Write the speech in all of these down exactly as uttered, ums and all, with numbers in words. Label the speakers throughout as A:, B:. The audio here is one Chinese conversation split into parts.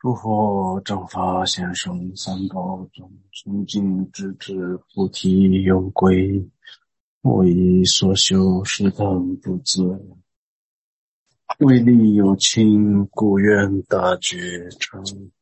A: 诸佛正法显圣三宝中，从今直至菩提有归，我以所修是等不自为利有情，故愿大觉成。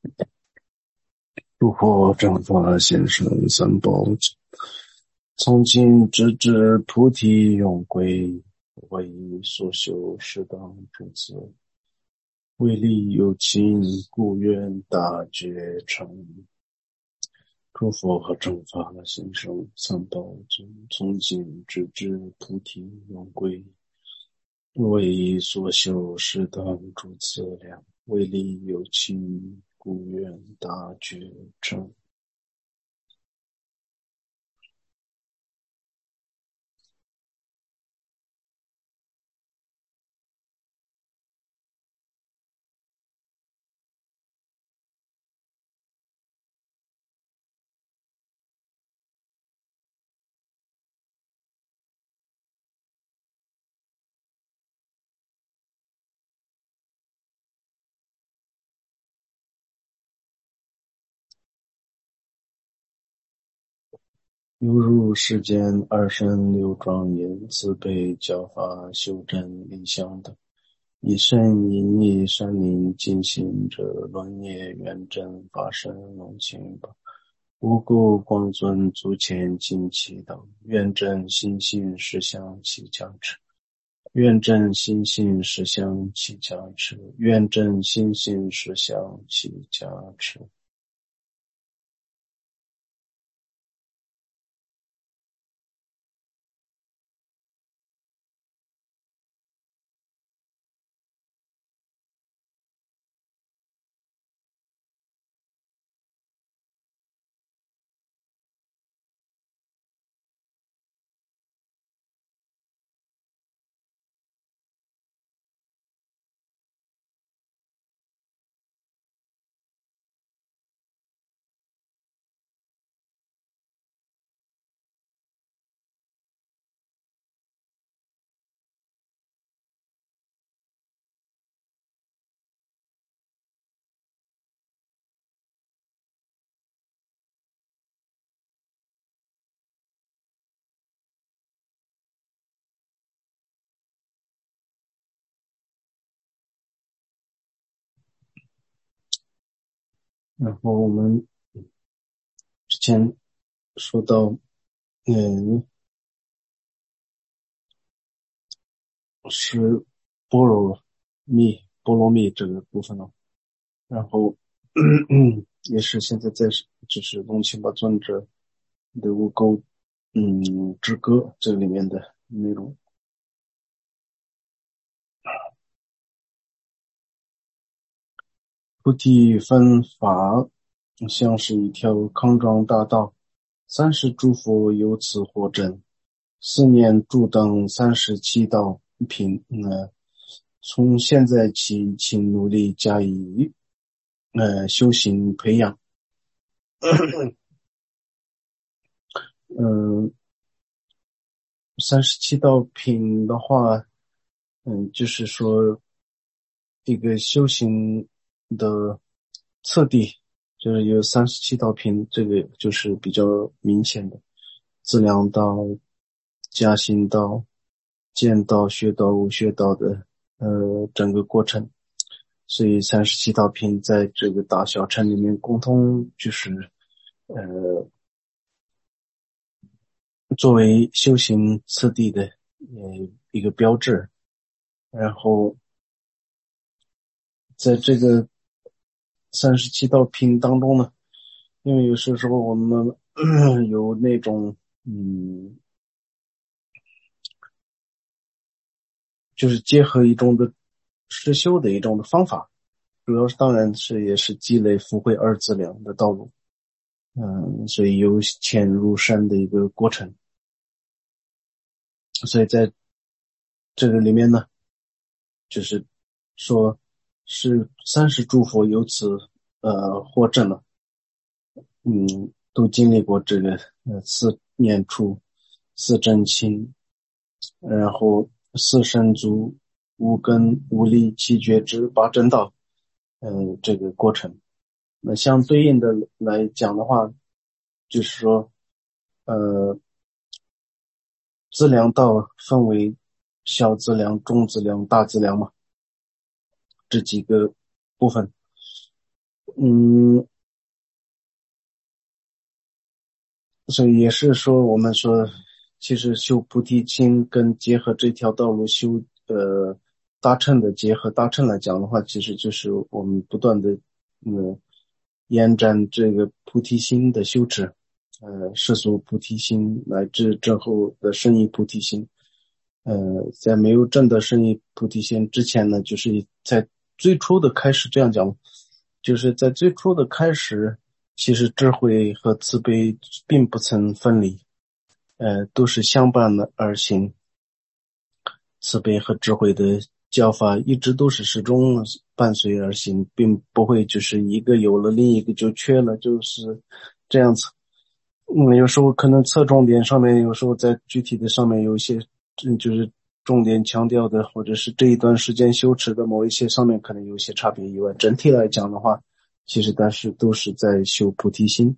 A: 诸佛正法显圣三宝中，从今直至菩提有归，我以所修是等不自为利有情，故愿大觉成。诸佛和正法显圣三宝中，从今直至菩提有归，我以所修是等诸资粮，为利有情，故愿大觉成。犹如世间二圣六庄严，慈悲教法修正理想等，以身以意善灵尽行者，论业圆真法身龙情宝，无故光尊足前尽其等，愿真心性实相其加持，愿真心性实相其加持，愿真心性实相其加持。然后我们之前说到嗯，是般若蜜波罗蜜这个部分了，然后也是现在在就是龙清巴尊者的无垢嗯之歌这里面的内容。菩提分法像是一条康庄大道，三十诸佛由此获证，四念住等三十七道品。呃，从现在起，请努力加以呃修行培养。嗯，三十七道品的话，嗯，就是说一个修行的次第，就是有三十七道品，这个就是比较明显的资粮道、加行道、见道、学道、无学道的呃整个过程。所以三十七道品在这个大小乘里面共同就是呃作为修行次第的呃一个标志。然后在这个三十七道品当中呢，因为有些时候我们有那种嗯就是结合一种的实修的一种的方法，主要是当然是也是积累福慧二资粮的道路。嗯，所以由浅入深的一个过程。所以在这个里面呢，就是说是三十诸佛由此呃获证了，嗯，都经历过这个呃四念处、四真亲，然后四身足、无根、无力、七觉知、八正道，嗯、呃，这个过程。 那相对应的来讲的话，就是说，呃，资粮道分为小资粮、中资粮、大资粮嘛，这几个部分。嗯，所以也是说，我们说，其实修菩提心跟结合这条道路修呃大乘的结合大乘来讲的话，其实就是我们不断的嗯延展这个菩提心的修持，呃世俗菩提心乃至之后的圣意菩提心。呃，在没有证得圣意菩提心之前呢，就是在最初的开始，这样讲，就是在最初的开始，其实智慧和慈悲并不曾分离，呃，都是相伴的而行。慈悲和智慧的教法一直都是始终伴随而行，并不会就是一个有了另一个就缺了，就是这样子。嗯，有时候可能侧重点上面，有时候在具体的上面有一些，嗯，就是重点强调的，或者是这一段时间修持的某一些上面可能有一些差别以外，整体来讲的话，其实但是都是在修菩提心。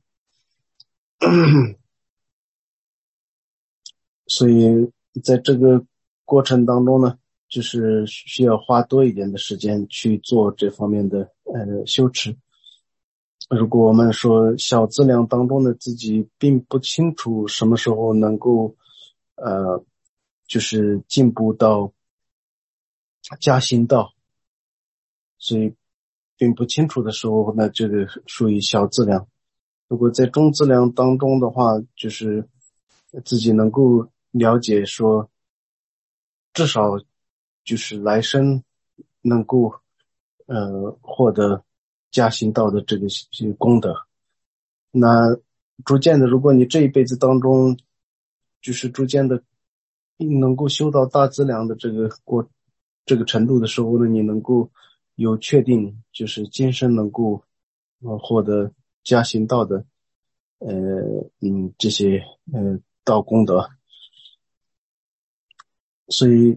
A: 所以在这个过程当中呢，就是需要花多一点的时间去做这方面的呃修持。如果我们说小资粮当中的自己并不清楚什么时候能够呃就是进步到加行道，所以并不清楚的时候，那这个属于小资粮。如果在中资粮当中的话，就是自己能够了解说，至少就是来生能够呃获得加行道的这个这个功德。那逐渐的，如果你这一辈子当中就是逐渐的能够修到大资粮的这个过这个程度的时候呢，你能够有确定就是今生能够呃获得加行道的呃嗯这些呃道功德。所以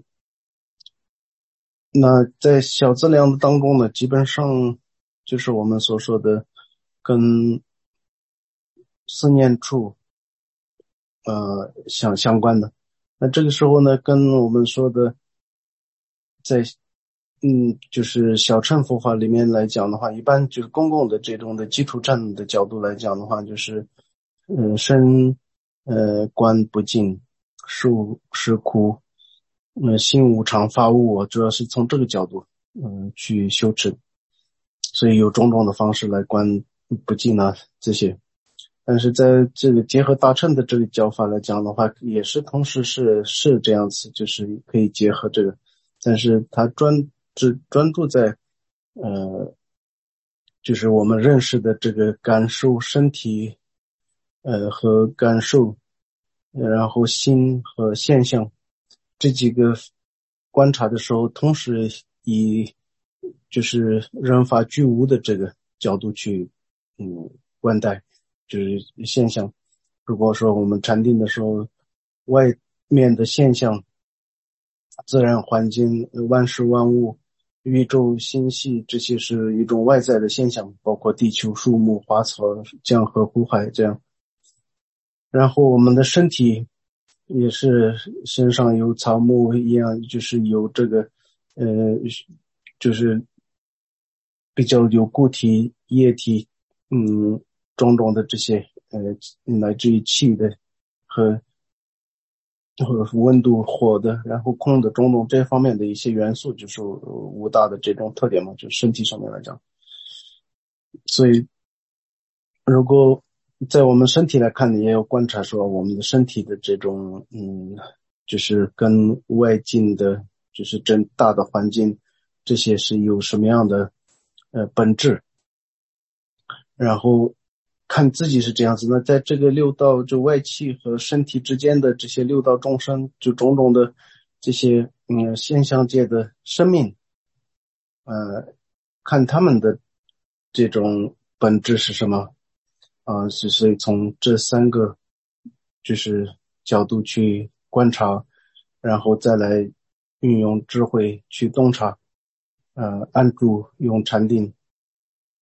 A: 那在小资粮的当中呢，基本上就是我们所说的跟思念处呃相相关的。那这个时候呢，跟我们说的在嗯就是小乘佛法里面来讲的话，一般就是公共的这种的基础站的角度来讲的话，就是呃身呃观不净，受是苦，呃心无常法无我，主要是从这个角度嗯、呃去修持。所以有种种的方式来观不净啊这些。但是在这个结合大乘的这个教法来讲的话，也是同时是是这样子，就是可以结合这个，但是它专只专注在呃，就是我们认识的这个感受身体，呃和感受，然后心和现象这几个观察的时候，同时以就是人法具无的这个角度去嗯观待。就是现象。如果说我们禅定的时候，外面的现象、自然环境、万事万物、宇宙星系，这些是一种外在的现象，包括地球、树木、花草、江河湖海这样。然后我们的身体也是身上有草木一样，就是有这个呃就是比较有固体液体嗯种种的这些呃来自于气的和和温度火的然后空的种种这方面的一些元素，就是五大的这种特点嘛，就身体上面来讲。所以如果在我们身体来看，你也要观察说我们的身体的这种嗯就是跟外境的就是整大的环境这些是有什么样的呃本质，然后看自己是这样子。那在这个六道就外气和身体之间的这些六道众生，就种种的这些嗯现象界的生命，呃看他们的这种本质是什么啊、呃，所以从这三个就是角度去观察，然后再来运用智慧去洞察，呃，按住用禅定，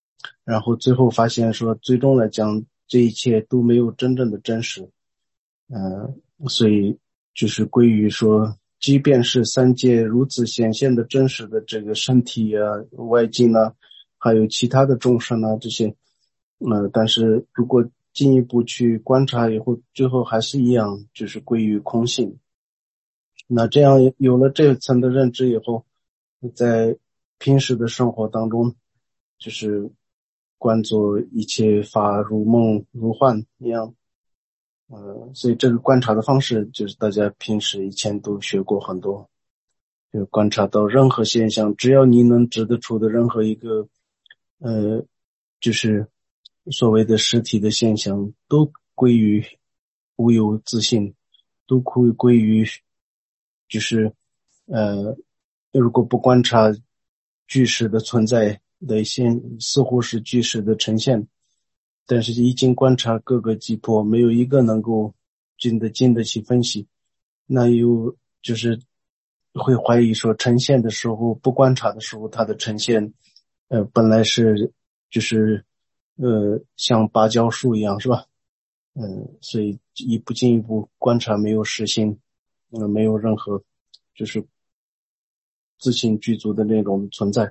A: 然后最后发现说最终来讲这一切都没有真正的真实。呃，所以就是归于说，即便是三界如此显现的真实的这个身体啊、外境啊，还有其他的众生啊这些，呃，但是如果进一步去观察以后，最后还是一样，就是归于空性。那这样有了这层的认知以后，在平时的生活当中，就是观作一切法如梦如幻一样。呃，所以这个观察的方式，就是大家平时以前都学过很多，就观察到任何现象，只要你能指得出的任何一个，呃，就是所谓的实体的现象，都归于无有自性，都归归于，就是呃，如果不观察具实的存在的现，似乎是具实的呈现。但是一经观察各个击破，没有一个能够经得经得起分析，那又就是会怀疑说呈现的时候不观察的时候，它的呈现呃本来是就是呃像芭蕉树一样，是吧？嗯、呃，所以一步进一步观察没有实性，呃没有任何就是自信具足的那种存在。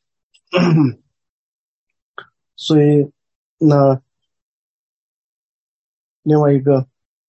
A: 所以那另外一个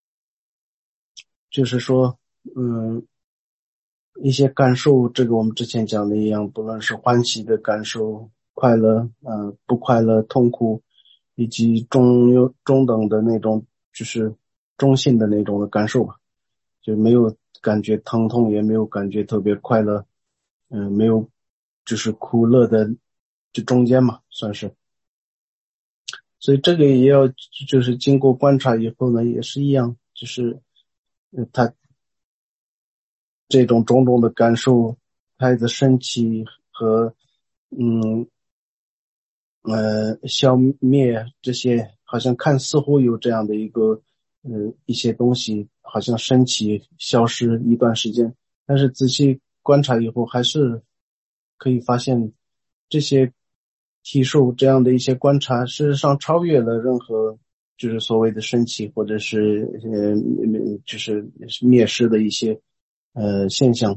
A: 就是说，嗯，一些感受，这个我们之前讲的一样，不论是欢喜的感受、快乐、呃不快乐、痛苦，以及中中等的那种，就是中性的那种的感受吧，就没有感觉疼痛，也没有感觉特别快乐，嗯、呃，没有就是苦乐的，就中间嘛，算是。所以这个也要就是经过观察以后呢，也是一样，就是呃他这种种种的感受，它的升起和嗯呃消灭这些，好像看似乎有这样的一个呃一些东西，好像升起消失一段时间，但是仔细观察以后，还是可以发现这些体受这样的一些观察，事实上超越了任何就是所谓的升起或者是呃就是灭失的一些呃现象。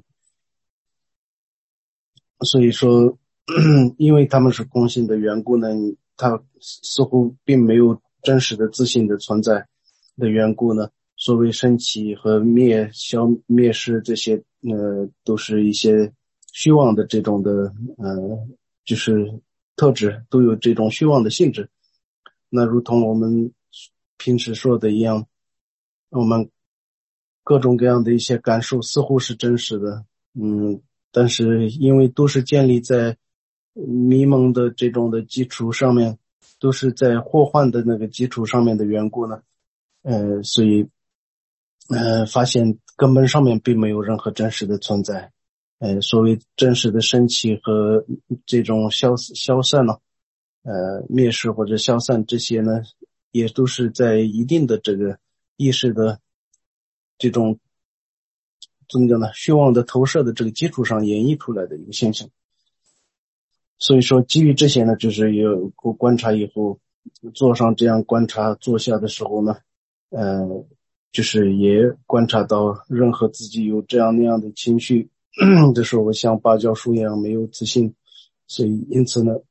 A: 所以说因为他们是空性的缘故呢，它似乎并没有真实的自信的存在的缘故呢，所谓升起和灭消灭失这些呃都是一些虚妄的这种的呃就是特质，都有这种虚妄的性质。那如同我们平时说的一样，我们各种各样的一些感受似乎是真实的，嗯，但是因为都是建立在迷蒙的这种的基础上面，都是在祸患的那个基础上面的缘故呢，呃，所以呃，发现根本上面并没有任何真实的存在。呃，所谓真实的升起和这种消消散呢，呃，灭失或者消散这些呢，也都是在一定的这个意识的这种怎么讲呢，虚妄的投射的这个基础上演绎出来的一个现象。所以说基于这些呢，就是有过观察以后，做上这样观察坐下的时候呢，呃，就是也观察到任何自己有这样那样的情绪的时候，像芭蕉树一样没有自信。所以因此呢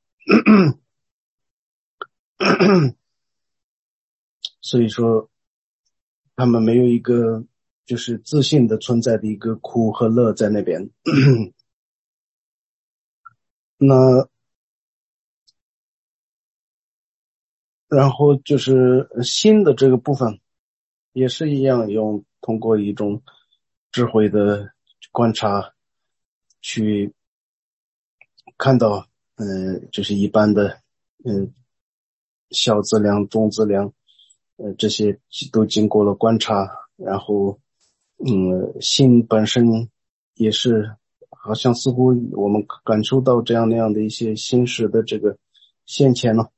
A: 所以说他们没有一个就是自信的存在的一个苦和乐在那边那然后就是心的这个部分也是一样，用通过一种智慧的观察去看到呃就是一般的嗯、呃、小质量中质量呃这些都经过了观察，然后嗯心本身也是好像似乎我们感受到这样那样的一些心识的这个现前了。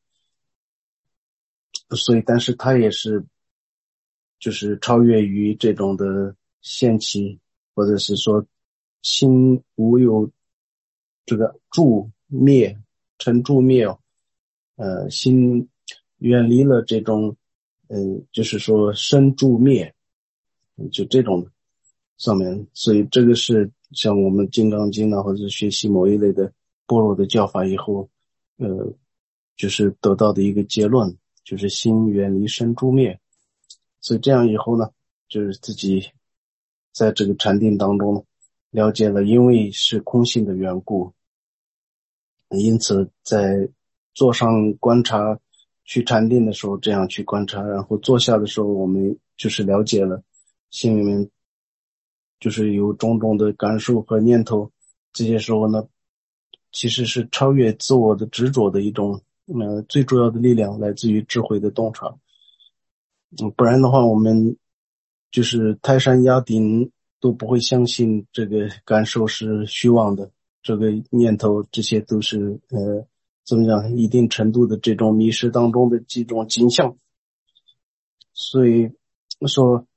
A: 所以但是它也是就是超越于这种的现起，或者是说心无有这个住灭成住灭哦， 呃心远离了这种嗯、呃、就是说生住灭，就这种上面，所以这个是像我们金刚经啊，或者学习某一类的般若的教法以后，呃，就是得到的一个结论，就是心远离生住灭。所以这样以后呢，就是自己在这个禅定当中了解了，因为是空性的缘故，因此在坐上观察去禅定的时候这样去观察，然后坐下的时候我们就是了解了心里面就是有种种的感受和念头，这些时候呢其实是超越自我的执着的一种呃最主要的力量，来自于智慧的洞察。嗯，不然的话我们就是泰山压顶都不会相信这个感受是虚妄的，这个念头这些都是呃怎么讲一定程度的这种迷失当中的几种景象。所以说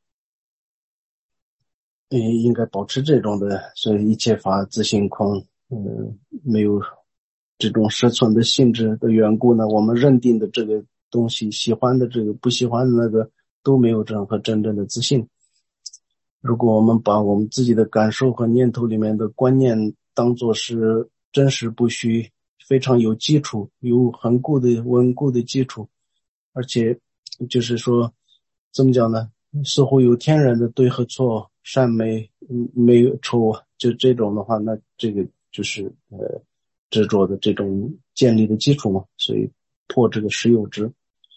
A: 呃应该保持这种的，所以一切法自性空，嗯、呃，没有这种实存的性质的缘故呢，我们认定的这个东西，喜欢的这个不喜欢的那个都没有任何真正的自信。如果我们把我们自己的感受和念头里面的观念当作是真实不虚，非常有基础，有很固的稳固的基础，而且就是说怎么讲呢，似乎有天然的对和错，善美美丑，就这种的话，那这个就是呃执着的这种建立的基础嘛，所以破这个实有执。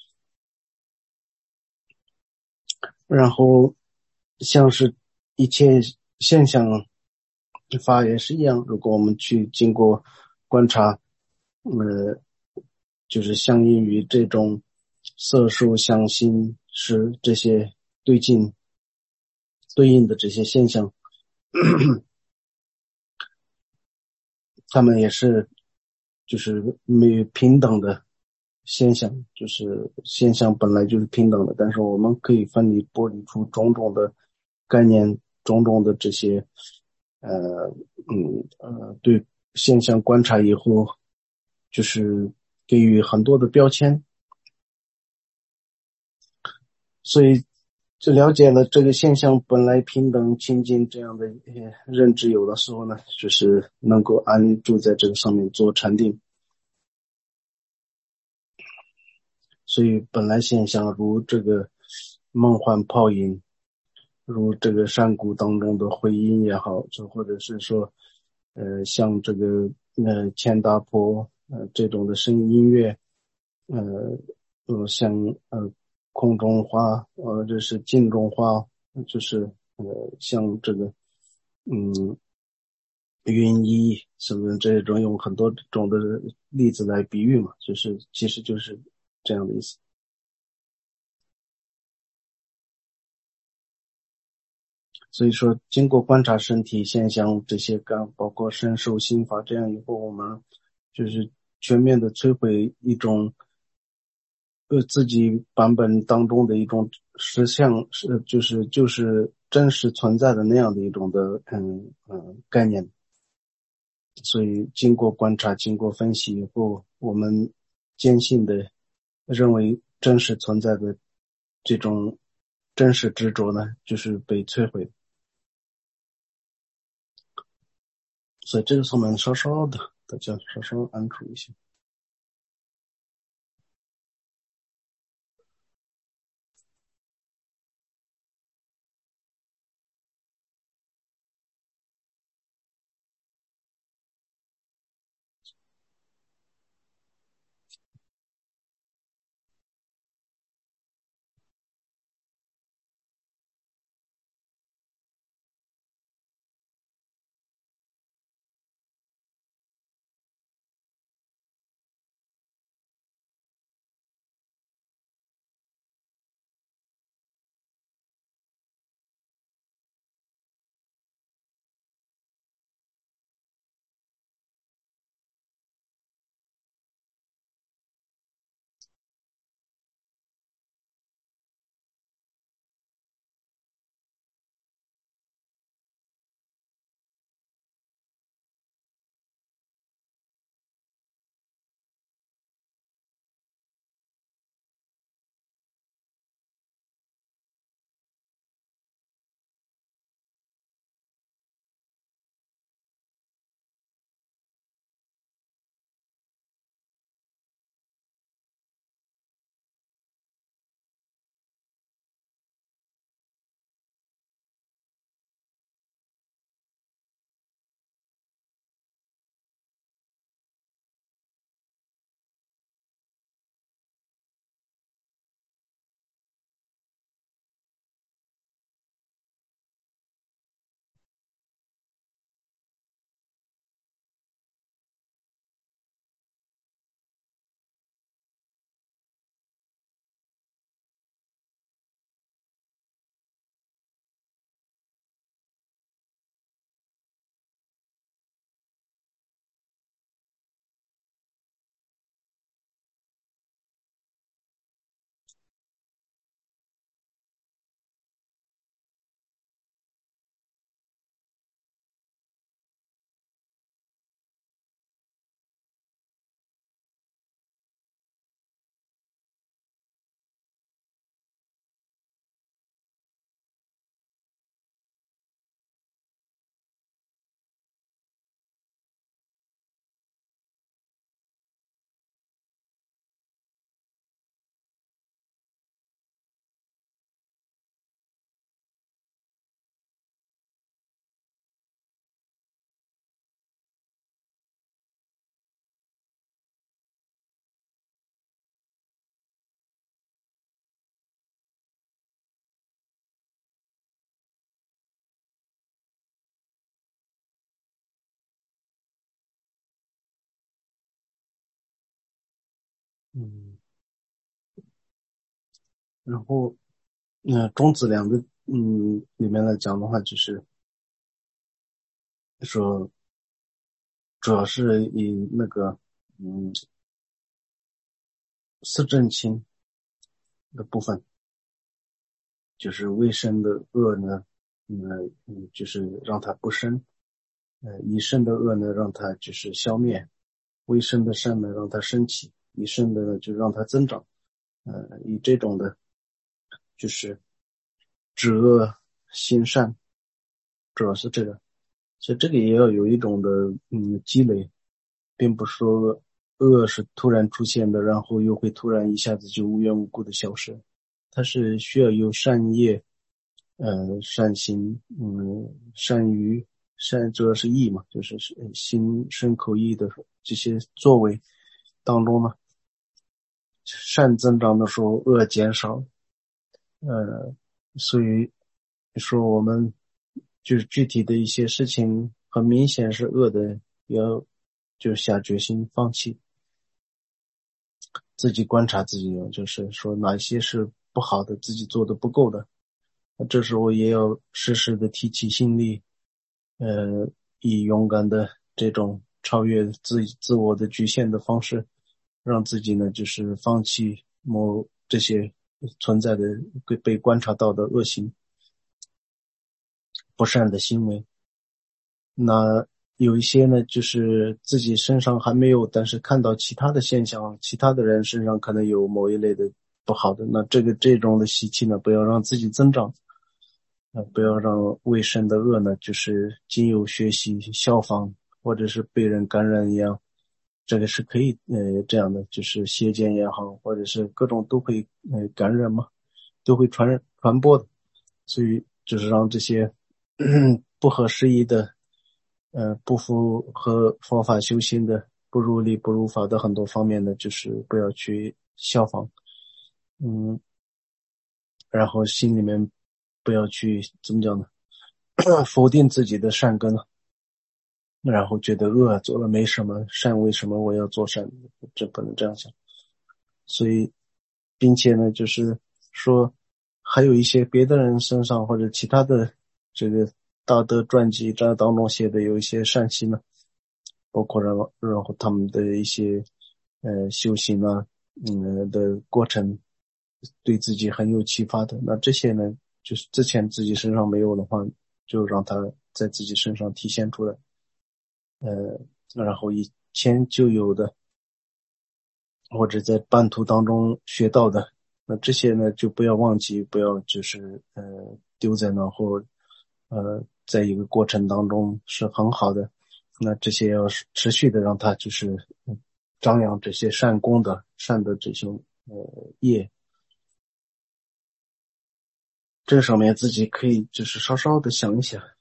A: 然后像是一切现象法也是一样，如果我们去经过观察，呃，就是相应于这种色受想行识这些对境对应的这些现象，他们也是就是没有平等的现象，就是现象本来就是平等的，但是我们可以分离剥离出种种的概念，种种的这些呃嗯呃对现象观察以后，就是给予很多的标签。所以就了解了这个现象本来平等清净这样的认知有的时候呢，就是能够安住在这个上面做禅定。所以本来现象如这个梦幻泡影，如这个山谷当中的回音也好，就或者是说呃像这个呃千达婆呃这种的声音乐，呃呃像呃空中花，呃这是镜中花，就是呃像这个嗯云衣什么这种，用很多种的例子来比喻嘛，就是其实就是这样的意思。所以说经过观察身体现象这些感，包括身受心法，这样以后我们就是全面的摧毁一种呃自己版本当中的一种实相，是就是就是真实存在的那样的一种的嗯嗯概念。所以经过观察经过分析以后，我们坚信的认为真实存在的这种真实执着呢，就是被摧毁。所以这个时候我们稍稍的大家稍稍安住一下。 嗯，然后，那、中子两个，嗯，里面来讲的话，就是说，主要是以那个，嗯，四正清的部分，就是未生的恶呢，嗯嗯，就是让它不生，呃，已生的恶呢，让它就是消灭，未生的善呢，让它升起，已生的呢，就让它增长，呃，以这种的，就是止恶行善，主要是这个。所以这个也要有一种的嗯积累，并不是说恶是突然出现的，然后又会突然一下子就无缘无故的消失。它是需要有善业，呃，善行，嗯，善于善主要是意嘛，就是心身口意的这些作为当中呢，善增长的时候，恶减少，呃，所以说我们就是具体的一些事情很明显是恶的，要就下决心放弃，自己观察自己，就是说哪些是不好的，自己做的不够的，这时候也要适时的提起心力，呃，以勇敢的这种超越自自我的局限的方式，让自己呢就是放弃某这些存在的被被观察到的恶行、不善的行为。那有一些呢，就是自己身上还没有，但是看到其他的现象，其他的人身上可能有某一类的不好的，那这个这种的习气呢，不要让自己增长，呃，不要让未生的恶呢，就是经由学习效仿，或者是被人感染一样，这个是可以呃这样的，就是邪见也好，或者是各种都会呃感染嘛，都会传传播的，所以就是让这些不合时宜的。呃，不符合佛法修行的，不如理不如法的很多方面呢，就是不要去效仿，嗯，然后心里面不要去怎么讲呢？否定自己的善根，然后觉得恶做了没什么，善为什么我要做善？这不能这样想。所以，并且呢，就是说，还有一些别的人身上或者其他的这个大德传记这当中写的有一些善行呢，包括然后然后他们的一些呃修行啊，嗯的过程，对自己很有启发的。那这些呢，就是之前自己身上没有的话，就让他在自己身上体现出来。呃，然后以前就有的，或者在半途当中学到的，那这些呢就不要忘记，不要就是呃丢在那或呃在一个过程当中是很好的，那这些要持续的让它就是嗯张扬这些善功的善的这种呃业，这上面自己可以就是稍稍的想一想。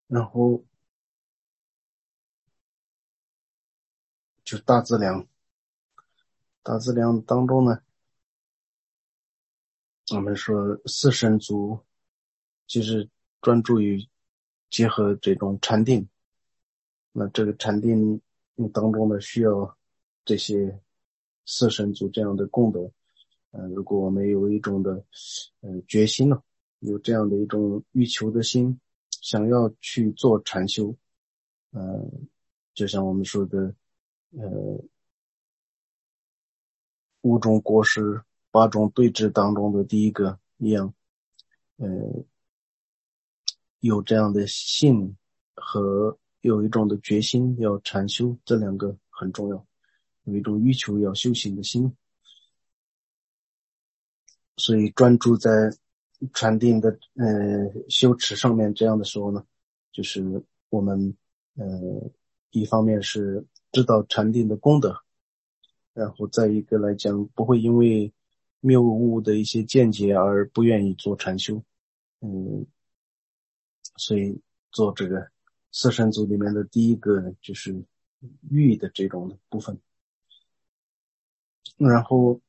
A: 然后就大资粮，大资粮当中呢，我们说四神足就是专注于结合这种禅定，那这个禅定当中呢，需要这些四神足这样的功德。呃，如果我们有一种的呃决心呢，有这样的一种欲求的心，想要去做禅修，呃，就像我们说的，呃，五种果实、八种对峙当中的第一个一样，呃，有这样的信和有一种的决心要禅修，这两个很重要，有一种欲求要修行的心。所以专注在禅定的呃修持上面，这样的时候呢，就是我们呃一方面是知道禅定的功德，然后再一个来讲，不会因为谬误的一些见解而不愿意做禅修。嗯，所以做这个四神组里面的第一个就是欲的这种部分，然后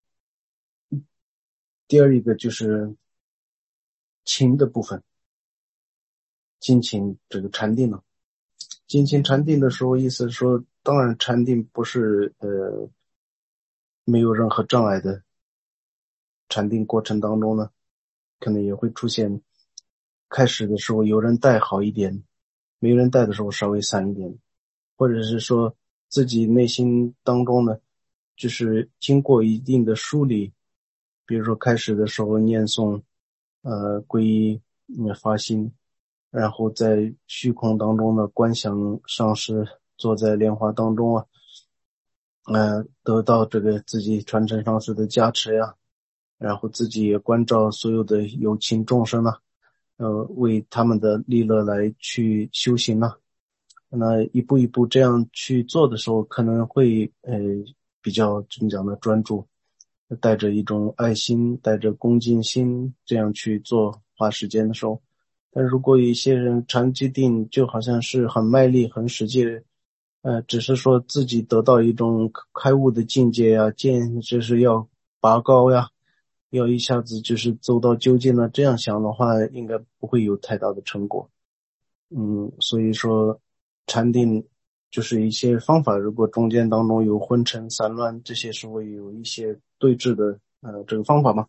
A: 第二一个就是情的部分，精勤这个禅定呢。精勤禅定的时候，意思是说，当然禅定不是呃没有任何障碍的，禅定过程当中呢，可能也会出现开始的时候有人带好一点，没人带的时候稍微散一点，或者是说自己内心当中呢，就是经过一定的梳理，比如说开始的时候念诵呃皈依发心，然后在虚空当中呢观想上师坐在莲花当中啊，呃得到这个自己传承上师的加持呀，然后自己也关照所有的有情众生啊，呃为他们的利乐来去修行啊。那一步一步这样去做的时候，可能会呃比较怎么讲呢，专注，带着一种爱心，带着恭敬心这样去做，花时间的时候。但如果有一些人长期定，就好像是很卖力很使劲，呃只是说自己得到一种开悟的境界呀，见就是要拔高呀，要一下子就是走到究竟了，这样想的话应该不会有太大的成果。嗯，所以说禅定就是一些方法，如果中间当中有昏沉散乱，这些是会有一些对治的呃这个方法嘛。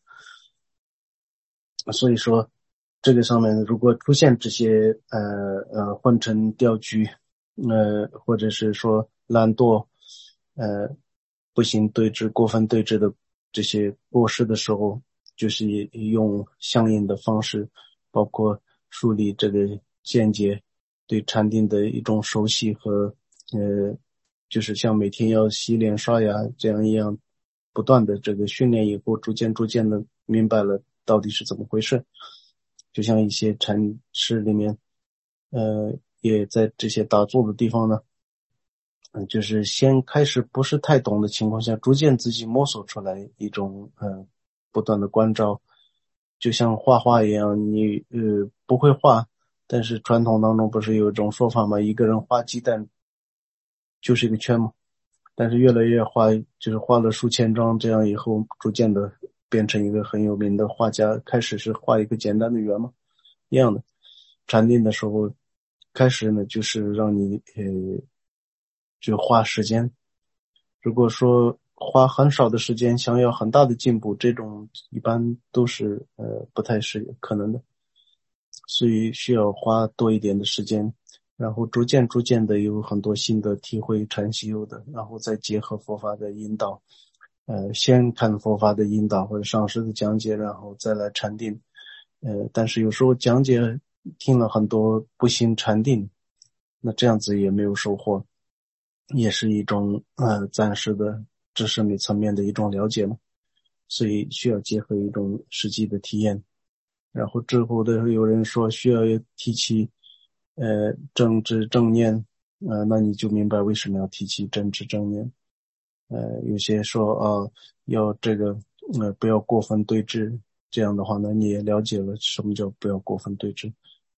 A: 所以说这个上面如果出现这些呃呃昏沉掉举，呃或者是说懒惰，呃不行对治过分对治的这些过失的时候，就是用相应的方式，包括梳理这个见解，对禅定的一种熟悉和呃就是像每天要洗脸刷牙这样一样不断的这个训练以后，逐渐逐渐的明白了到底是怎么回事。就像一些禅师里面呃也在这些打坐的地方呢，嗯，就是先开始不是太懂的情况下，逐渐自己摸索出来一种呃不断的关照，就像画画一样，你呃不会画，但是传统当中不是有一种说法吗？一个人画鸡蛋就是一个圈嘛，但是越来越画，就是画了数千张，这样以后逐渐的变成一个很有名的画家。开始是画一个简单的圆嘛，一样的。禅定的时候，开始呢就是让你呃就花时间。如果说花很少的时间想要很大的进步，这种一般都是呃不太是可能的，所以需要花多一点的时间，然后逐渐逐渐的有很多新的体会禅修的，然后再结合佛法的引导，呃先看佛法的引导或者上师的讲解，然后再来禅定。呃但是有时候讲解听了很多不行禅定，那这样子也没有收获，也是一种呃暂时的知识面层面的一种了解嘛，所以需要结合一种实际的体验。然后之后的有人说需要提起呃正知正念，呃那你就明白为什么要提起正知正念。呃有些说啊要这个呃不要过分对峙，这样的话呢你也了解了什么叫不要过分对峙。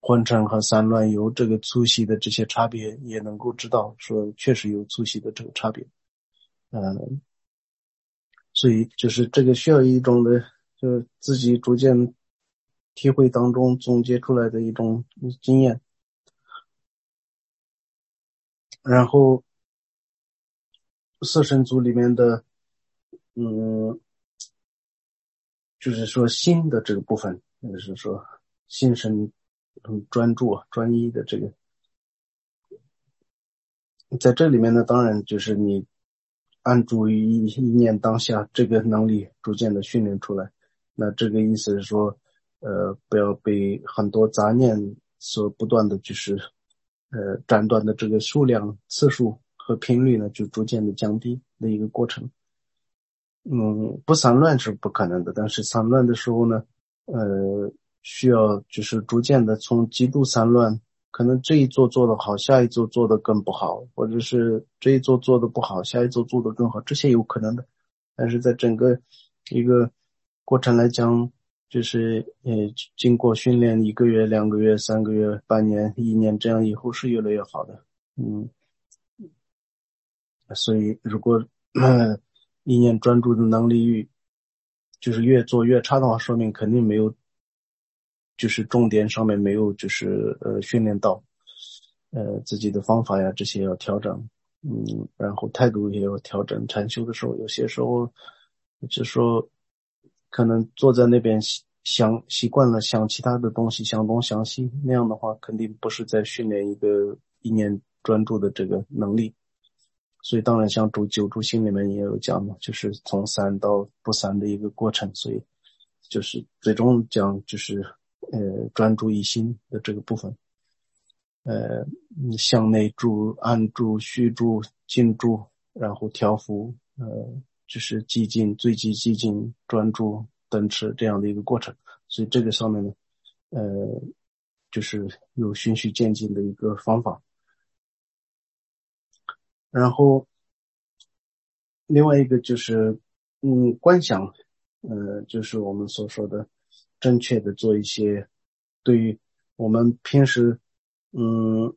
A: 昏沉和散乱有这个粗细的这些差别，也能够知道说确实有粗细的这个差别。嗯，所以就是这个需要一种的，就是自己逐渐体会当中总结出来的一种经验。然后色身组里面的嗯，就是说心的这个部分，就是说心神很专注啊专一的这个，在这里面呢，当然就是你安住于一一念当下这个能力逐渐的训练出来。那这个意思是说呃不要被很多杂念所不断的就是呃斩断的这个数量次数和频率呢就逐渐的降低的一个过程。嗯，不散乱是不可能的，但是散乱的时候呢呃需要就是逐渐的从极度散乱，可能这一做做得好，下一做做得更不好，或者是这一做做得不好，下一做做得更好，这些有可能的。但是在整个一个过程来讲，就是呃经过训练一个月、两个月、三个月、半年、一年，这样以后是越来越好的。嗯，所以如果呃一念专注的能力就是越做越差的话，说明肯定没有，就是重点上面没有就是呃训练到，呃自己的方法呀这些要调整。嗯，然后态度也要调整。禅修的时候，有些时候就说可能坐在那边想习惯了想其他的东西，想东想西，那样的话肯定不是在训练一个一念专注的这个能力。所以当然像主九住心里面也有讲嘛，就是从散到不散的一个过程。所以就是最终讲就是呃专注一心的这个部分，呃向内住、安住、虚住、静住，然后调伏，呃就是寂静、最极寂静、专注、等持这样的一个过程。所以这个上面呢呃就是有循序渐进的一个方法。然后另外一个就是嗯观想，呃就是我们所说的正确的做一些对于我们平时嗯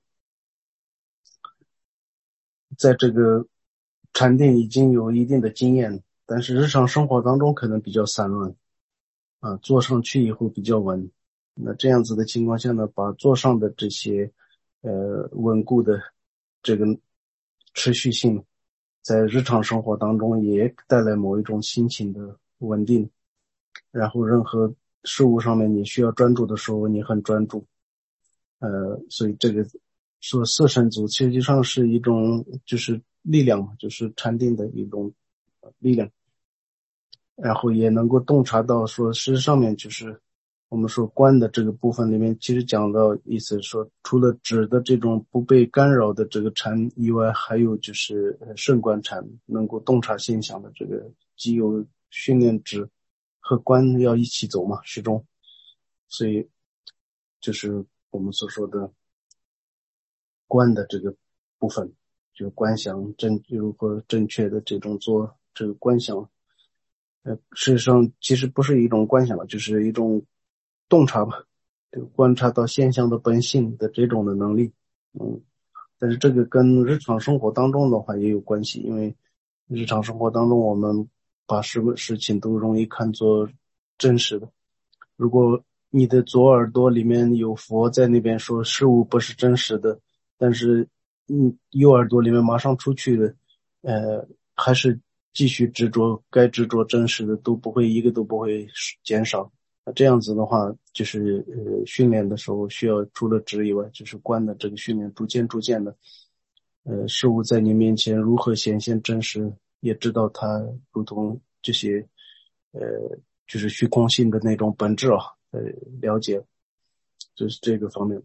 A: 在这个禅定已经有一定的经验，但是日常生活当中可能比较散乱啊，坐上去以后比较稳。那这样子的情况下呢，把坐上的这些呃稳固的这个持续性在日常生活当中也带来某一种心情的稳定，然后任何事物上面你需要专注的时候你很专注。呃所以这个说色身组实际上是一种就是力量，就是禅定的一种力量，然后也能够洞察到说事实上面就是我们说观的这个部分里面，其实讲到意思说除了指的这种不被干扰的这个禅以外，还有就是圣观禅，能够洞察现象的这个，既有训练指和观要一起走嘛，始终。所以就是我们所说的观的这个部分，就观想正如何正确的这种做这个观想，呃，事实上其实不是一种观想，就是一种洞察吧，就观察到现象的本性的这种的能力。嗯，但是这个跟日常生活当中的话也有关系，因为日常生活当中我们把什么事情都容易看作真实的。如果你的左耳朵里面有佛在那边说事物不是真实的，但是嗯右耳朵里面马上出去的呃还是继续执着该执着真实的，都不会一个都不会减少。那这样子的话就是呃训练的时候需要除了指以外，就是观的这个训练，逐渐逐渐的呃事物在你面前如何显现真实，也知道它如同这些呃就是虚空性的那种本质啊，呃了解，就是这个方面。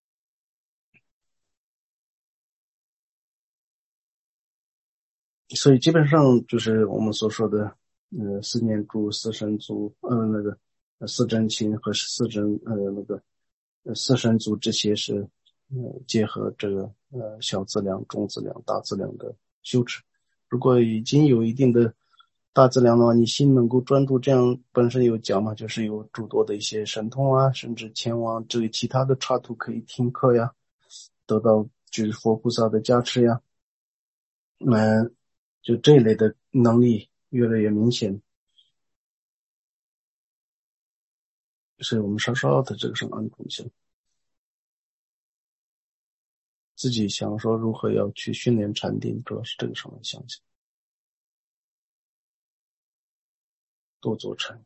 A: 所以基本上就是我们所说的呃四念住、四神足，呃那个呃四真情和四真呃那个呃四神足，这些是呃结合这个呃小资量、中资量、大资量的修持。如果已经有一定的大质量的话，你心能够专注，这样本身有讲嘛，就是有诸多的一些神通啊，甚至前往这个其他的刹土可以听课呀，得到就是佛菩萨的加持呀，嗯，就这一类的能力越来越明显，所以我们稍稍的这个是安住一下，自己想说如何要去训练禅定，主要是这个上面想想，多做禅。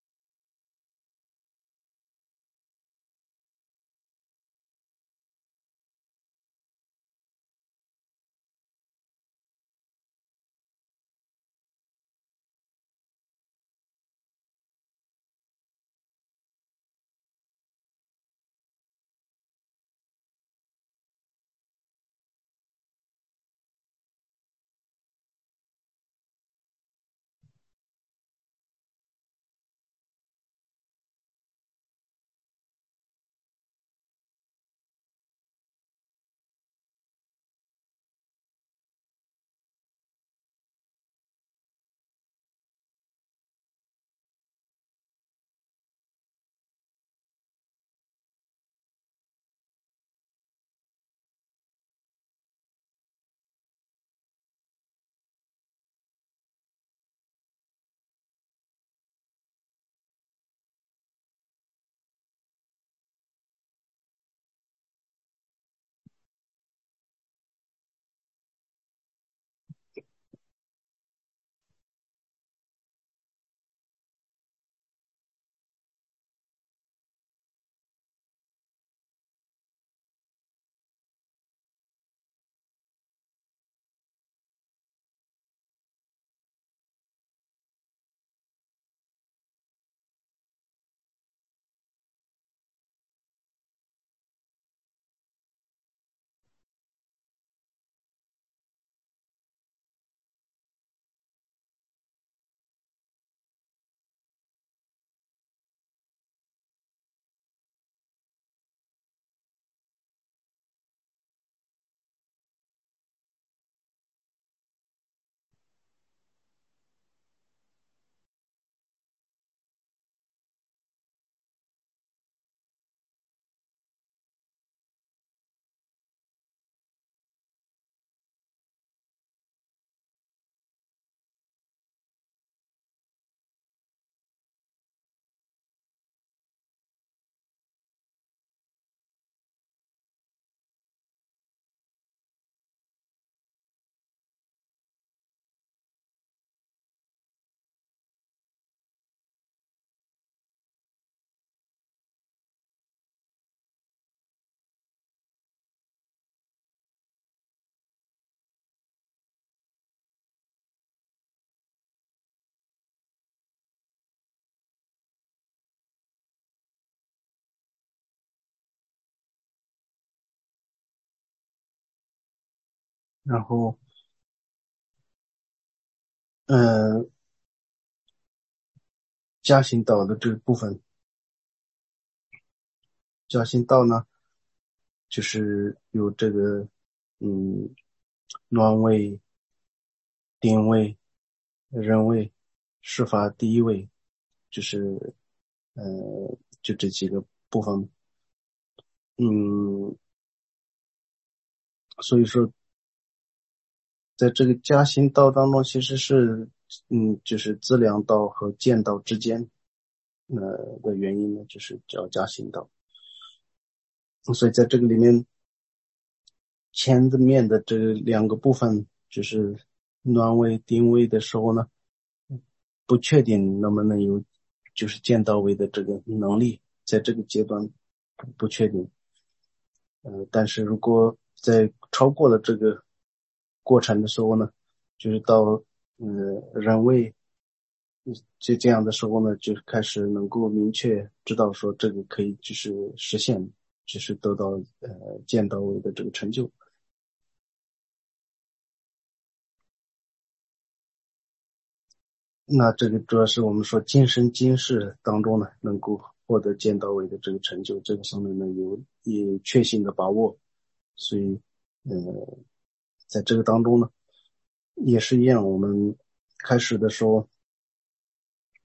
A: 然后嗯，加行道的这个部分，加行道呢就是有这个嗯暖位、定位、人位、事法第一位，就是呃就这几个部分。嗯，所以说在这个加行道当中，其实是嗯就是资粮道和见道之间呃的原因呢，就是叫加行道。所以在这个里面前面的这两个部分，就是暖位定位的时候呢，不确定能不能有就是见到位的这个能力，在这个阶段不确定。呃，但是如果在超过了这个过程的时候呢，就是到呃人位就这样的时候呢，就开始能够明确知道说这个可以就是实现，就是得到呃见到位的这个成就。那这个主要是我们说今生今世当中呢，能够获得见到位的这个成就，这个上面呢有有确信的把握，所以呃，在这个当中呢，也是一样，我们开始的时候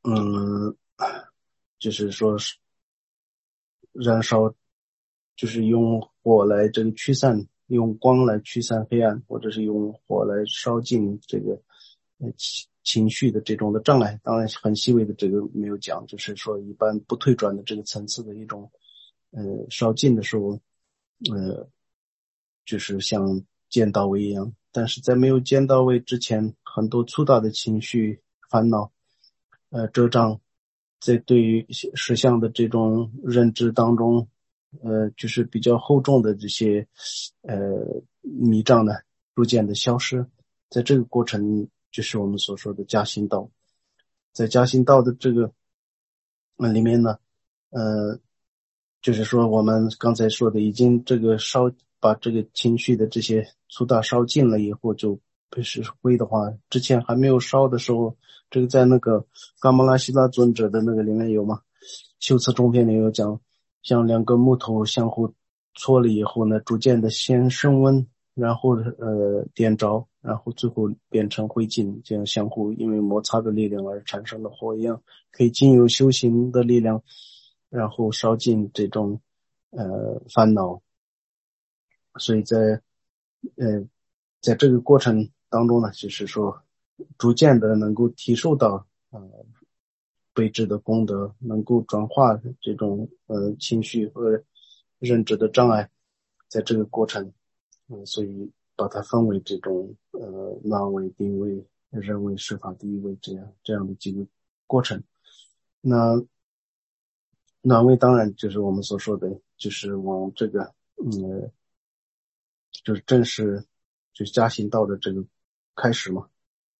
A: 嗯，就是说是燃烧，就是用火来这个驱散，用光来驱散黑暗，或者是用火来烧尽这个呃情情绪的这种的障碍。当然很细微的这个没有讲，就是说一般不退转的这个层次的一种呃烧尽的时候，呃就是像见到位一样。但是在没有见到位之前，很多粗大的情绪烦恼呃遮障，在对于实相的这种认知当中，呃，就是比较厚重的这些呃迷障呢，逐渐的消失。在这个过程，就是我们所说的加行道。在加行道的这个呃里面呢，呃，就是说我们刚才说的，已经这个烧把这个情绪的这些粗大烧尽了以后，就不是灰的话，之前还没有烧的时候，这个在那个冈摩拉希拉尊者的那个里面有吗？修辞中篇里有讲，像两个木头相互搓了以后呢，逐渐的先升温，然后呃点着，然后最后变成灰烬，这样相互因为摩擦的力量而产生的火一样，可以经由修行的力量，然后烧尽这种呃烦恼。所以在呃在这个过程当中呢，就是说逐渐的能够体受到呃悲智的功德，能够转化这种呃情绪和认知的障碍。在这个过程嗯，所以把它分为这种呃暖位、定位、人位、释法第一位这样这样的几个过程。那暖位当然就是我们所说的，就是往这个嗯，就是正式就是加行道的这个开始嘛。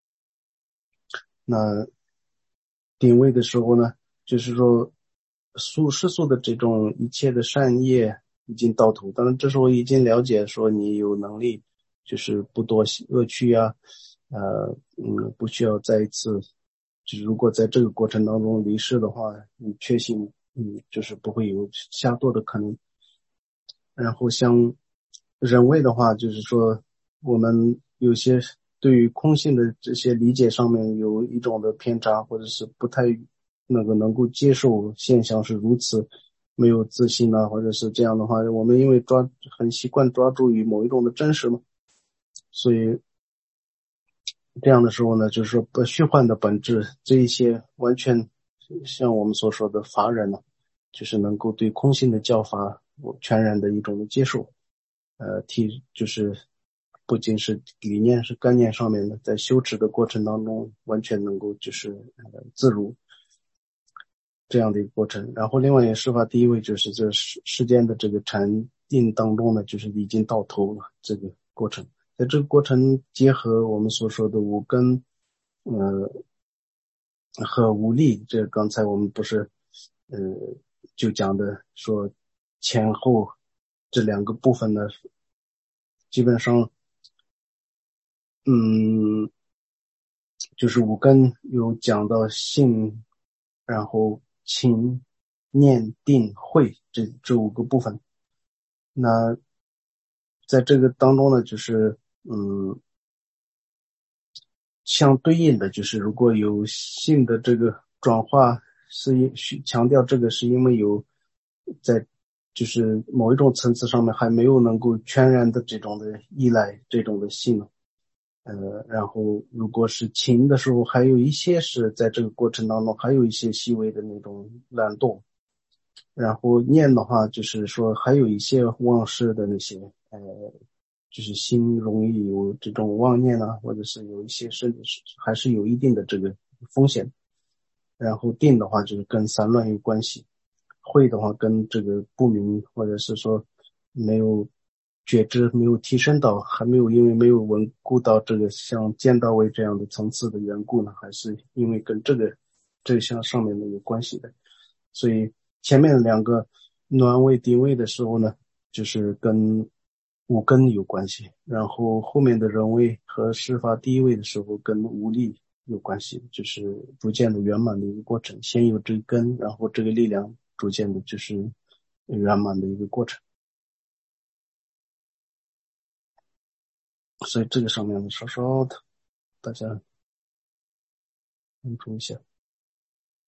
A: 那定位的时候呢，就是说素世俗的这种一切的善业已经到头，当然这时候已经了解说你有能力就是不多恶趣啊，呃嗯不需要再一次，就是如果在这个过程当中离世的话，你确信嗯就是不会有下堕的可能。然后像人位的话，就是说我们有些对于空性的这些理解上面有一种的偏差，或者是不太那个能够接受现象是如此没有自信啊，或者是这样的话，我们因为抓很习惯抓住于某一种的真实嘛，所以这样的时候呢，就是说不虚幻的本质这一些完全像我们所说的法人呢，就是能够对空性的教法全然的一种的接受。呃，提就是不仅是理念是概念上面的，在修持的过程当中完全能够就是呃自如这样的一个过程。然后另外也释法第一位就是这世世间的这个禅定当中呢，就是已经到头了这个过程。在这个过程结合我们所说的五根呃和无力，这刚才我们不是呃就讲的说前后这两个部分呢，基本上嗯，就是五根有讲到性，然后情、念、定、慧这这五个部分。那在这个当中呢，就是嗯，相对应的就是如果有性的这个转化，是因强调这个是因为有在就是某一种层次上面还没有能够全然的这种的依赖这种的性。呃，然后如果是情的时候，还有一些是在这个过程当中，还有一些细微的那种懒惰。然后念的话，就是说还有一些忘事的那些，呃，就是心容易有这种妄念啊，或者是有一些甚至是还是有一定的这个风险。然后定的话，就是跟散乱有关系。慧的话，跟这个不明或者是说没有觉知没有提升到，还没有因为没有稳固到这个像见到位这样的层次的缘故呢，还是因为跟这个这项上面的有关系的。所以前面两个暖位定位的时候呢，就是跟五根有关系，然后后面的人位和释法第一位的时候跟无力有关系，就是逐渐的圆满的一个过程，先有这根，然后这个力量逐渐的就是圆满的一个过程。所以这个上面呢，稍稍的大家关注一下。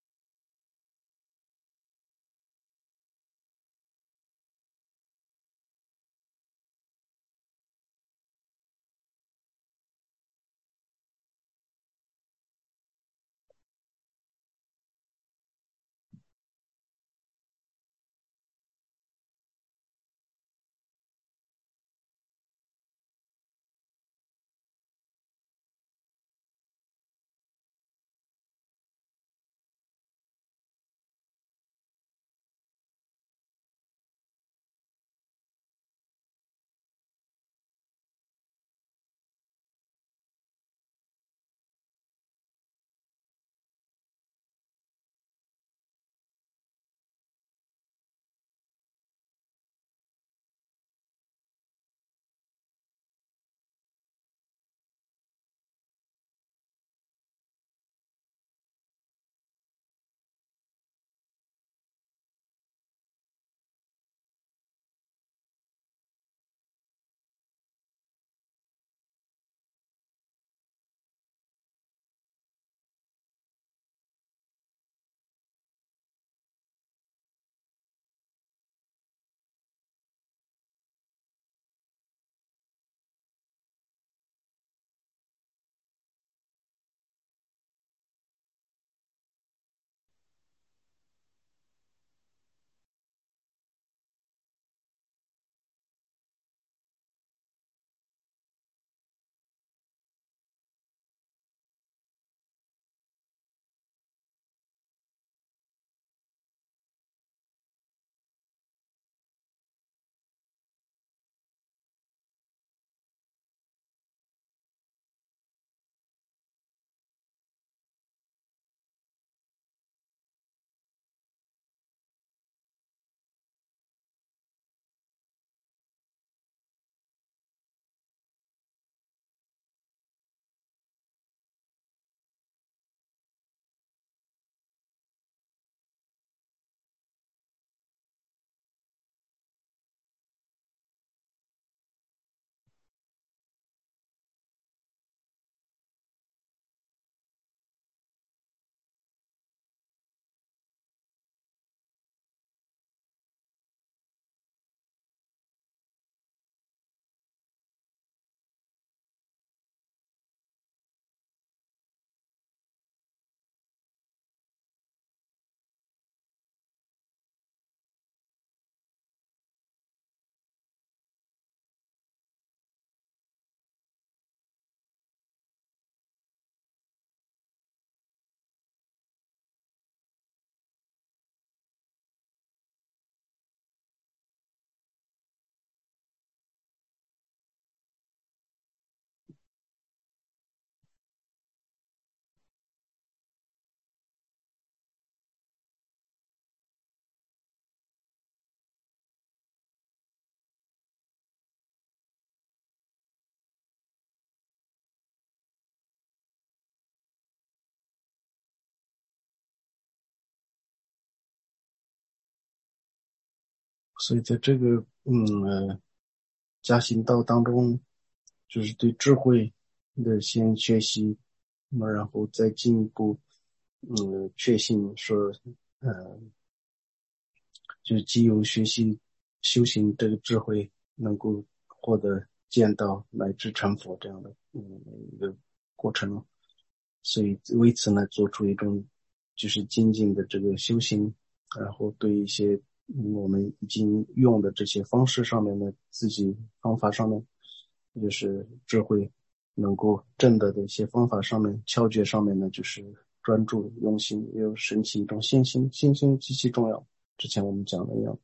A: 所以在这个嗯呃加行道当中，就是对智慧的先学习，那么然后再进一步嗯确信说呃就是既有学习修行这个智慧，能够获得见到乃至成佛这样的嗯一个过程。所以为此呢，做出一种就是精进的这个修行，然后对一些、嗯、我们已经用的这些方式上面呢，自己方法上面，就是智慧能够证得的一些方法上面，窍诀上面呢，就是专注用心，也有升起一种信心，信心极其重要。之前我们讲的一样，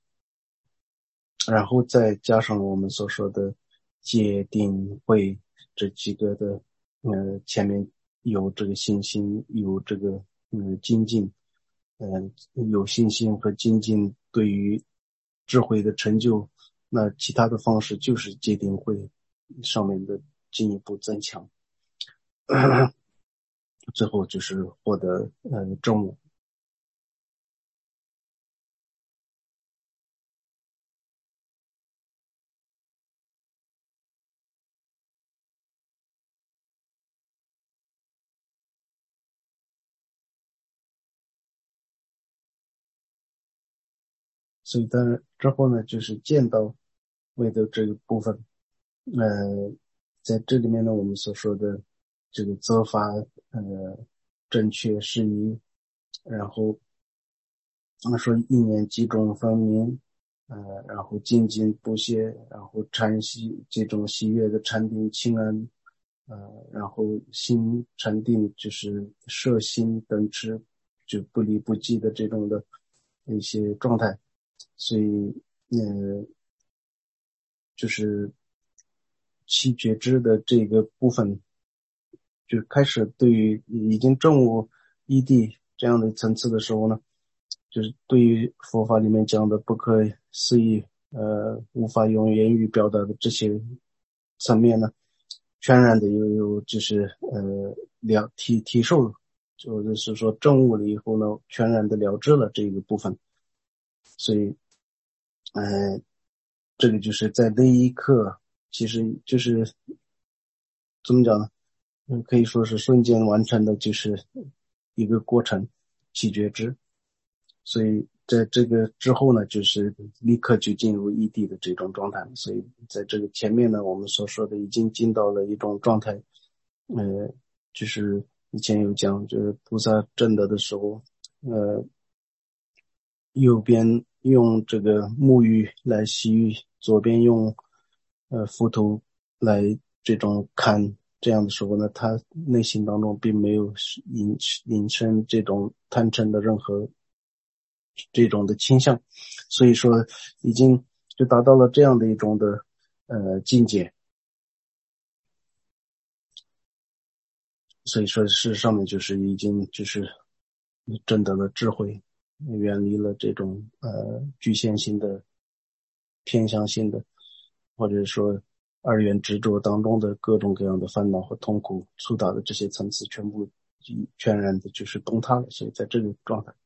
A: 然后再加上我们所说的戒定慧这几个的，呃，前面有这个信心，有这个嗯精进，嗯、呃，有信心和精进对于智慧的成就，那其他的方式就是戒定慧上面的进一步增强，最后就是获得呃正悟。所以当然之后呢，就是见到位的这个部分，呃，在这里面呢，我们所说的这个责罚，呃，正确适宜，然后我们说意念集中分明，呃，然后精进不懈，然后禅息这种喜悦的禅定清安，呃，然后心禅定就是摄心等持，就不离不弃的这种的一些状态。所以呃就是七觉知的这个部分就开始对于已经证悟一谛这样的层次的时候呢，就是对于佛法里面讲的不可思议呃无法用言语表达的这些层面呢，全然的又有就是呃了体体受，就是说证悟了以后呢，全然的了知了这个部分。所以呃这个就是在那一刻其实就是怎么讲呢，嗯，可以说是瞬间完成的就是一个过程，起觉知。所以在这个之后呢，就是立刻就进入异地的这种状态。所以在这个前面呢，我们所说的已经进到了一种状态，呃，就是以前有讲，就是菩萨证得的时候，呃，右边用这个沐浴来洗浴，左边用呃浮屠来这种看，这样的时候呢，他内心当中并没有引引生这种贪嗔的任何这种的倾向，所以说已经就达到了这样的一种的呃境界。所以说事实上面就是已经就是证得了智慧，远离了这种呃局限性的偏向性的，或者说二元执着当中的各种各样的烦恼和痛苦触达的这些层次全部全然的就是崩塌了。所以在这个状态，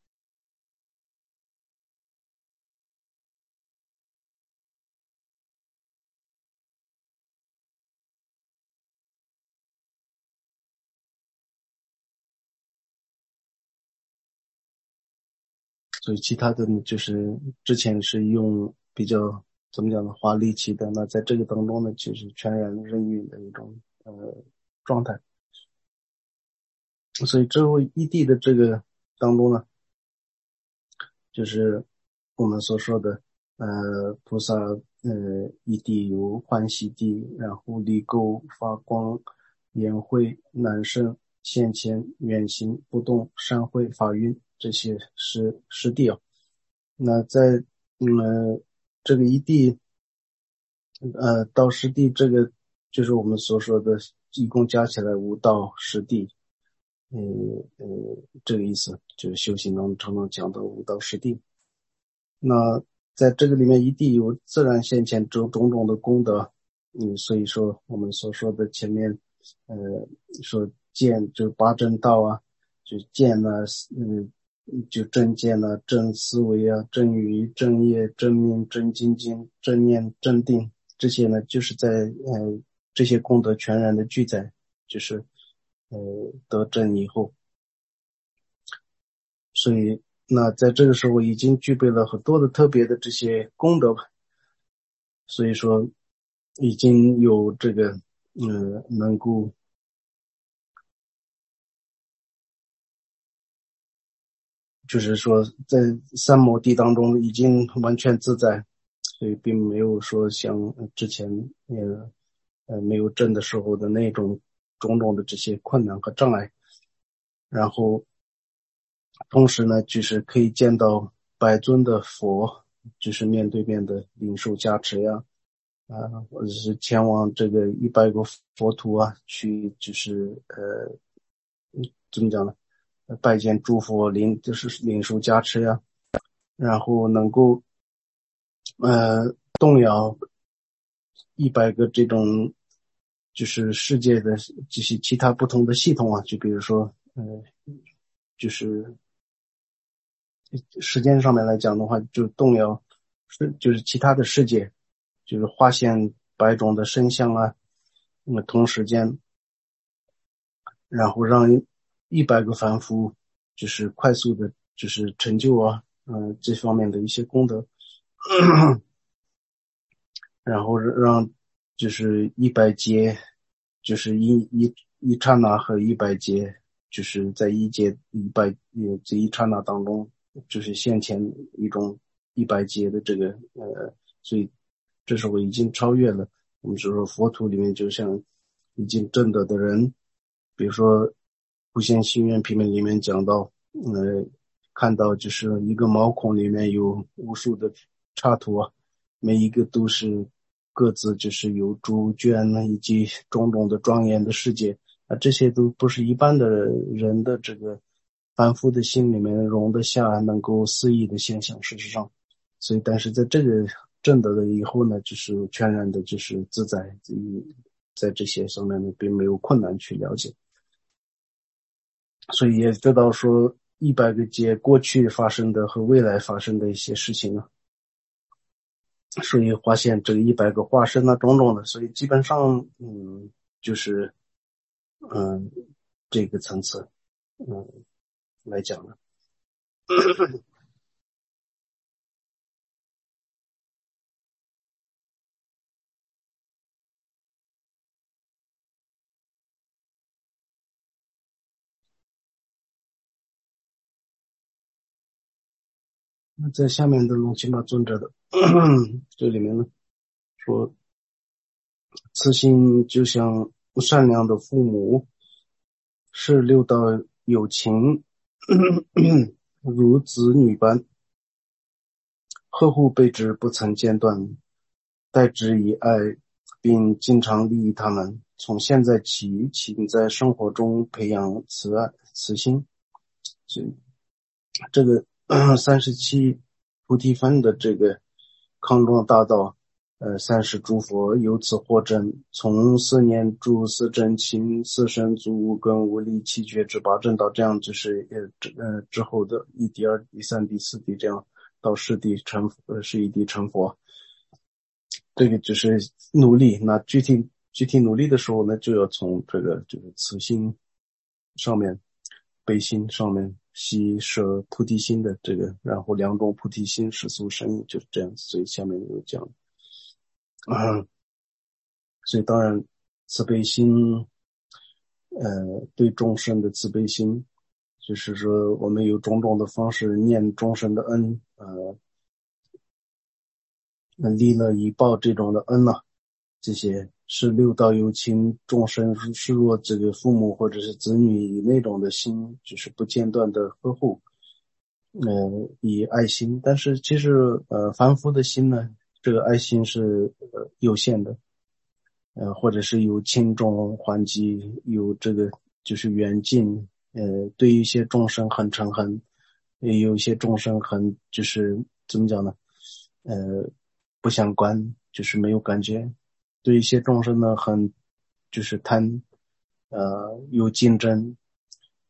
A: 所以其他的就是之前是用比较怎么讲呢，花力气的，那在这个当中呢，就是全然任运的一种呃状态。所以之后异地的这个当中呢，就是我们所说的呃菩萨呃异地有欢喜地，然后离垢发光眼慧难胜现前远行不动善慧法运，这些是实地啊。那在嗯、呃、这个一地呃到十地，这个就是我们所说的一共加起来五到十地，呃呃这个意思就是修行当中常常讲的五到十地。那在这个里面一地有自然现前种种种的功德，嗯，所以说我们所说的前面呃说见就八正道啊，就见啊，嗯就正见啊、正思维啊、正语、正业、正命、正精进、正念、正定，这些呢，就是在呃这些功德全然的具在，就是呃得正以后，所以那在这个时候已经具备了很多的特别的这些功德吧，所以说已经有这个呃能够就是说在三摩地当中已经完全自在，所以并没有说像之前呃呃没有证的时候的那种种种的这些困难和障碍。然后同时呢，就是可以见到百尊的佛，就是面对面的领受加持呀，啊、呃，或者是前往这个一百个佛土啊，去就是呃怎么讲呢？拜见诸佛领就是领受加持呀，然后能够呃动摇一百个这种就是世界的这些其他不同的系统啊，就比如说呃就是时间上面来讲的话，就动摇是就是其他的世界，就是化现百种的声相啊，那么同时间，然后让一百个凡夫就是快速的，就是成就啊，嗯、呃，这方面的一些功德。然后让就是一百劫，就是一一一刹那和一百劫，就是在一劫一百呃这一刹那当中，就是现前一种一百劫的这个呃，所以这时候已经超越了。我们说佛土里面就像已经证得的人，比如说普贤行愿品里面讲到，呃，看到就是一个毛孔里面有无数的插图啊。每一个都是各自就是有猪圈以及种种的庄严的世界啊，这些都不是一般的人的这个凡夫的心里面容得下能够肆意的现象。事实上，所以但是在这个证得了以后呢，就是全然的就是自在，在这些上面呢并没有困难去了解，所以也知道说一百个劫过去发生的和未来发生的一些事情啊。所以发现这个一百个化身啊，种种的，所以基本上，嗯，就是嗯这个层次，嗯来讲呢。那在下面的龙钦巴尊者的这里面呢，说慈心就像善良的父母，是六道有情如子女般，呵护备至不曾间断，待之以爱，并经常利益他们。从现在起，请在生活中培养慈爱、慈心。所以这个三十七菩提分的这个康庄大道，呃，三十诸佛由此获证，从四念住、四正勤、四身足、五根、五力、七觉之八正道，这样就是呃呃之后的一滴、二滴、三滴、四滴，这样到十滴成呃十一滴成佛。这个就是努力，那具体具体努力的时候呢，就要从这个就是慈心上面、悲心上面吸摄菩提心的这个，然后两种菩提心世俗生意就是这样子。所以下面有讲，嗯，所以当然慈悲心，呃，对众生的慈悲心，就是说我们有种种的方式念众生的恩，呃，利乐以报这种的恩啊。这些是六道有情众生是若这个父母或者是子女以那种的心，就是不间断的呵护，呃，以爱心。但是其实呃，凡夫的心呢，这个爱心是呃有限的，呃，或者是有轻重缓急，有这个就是远近，呃，对于一些众生很诚恳，也有一些众生很就是怎么讲呢，呃，不相关，就是没有感觉。对一些众生呢，很就是贪，呃，有竞争，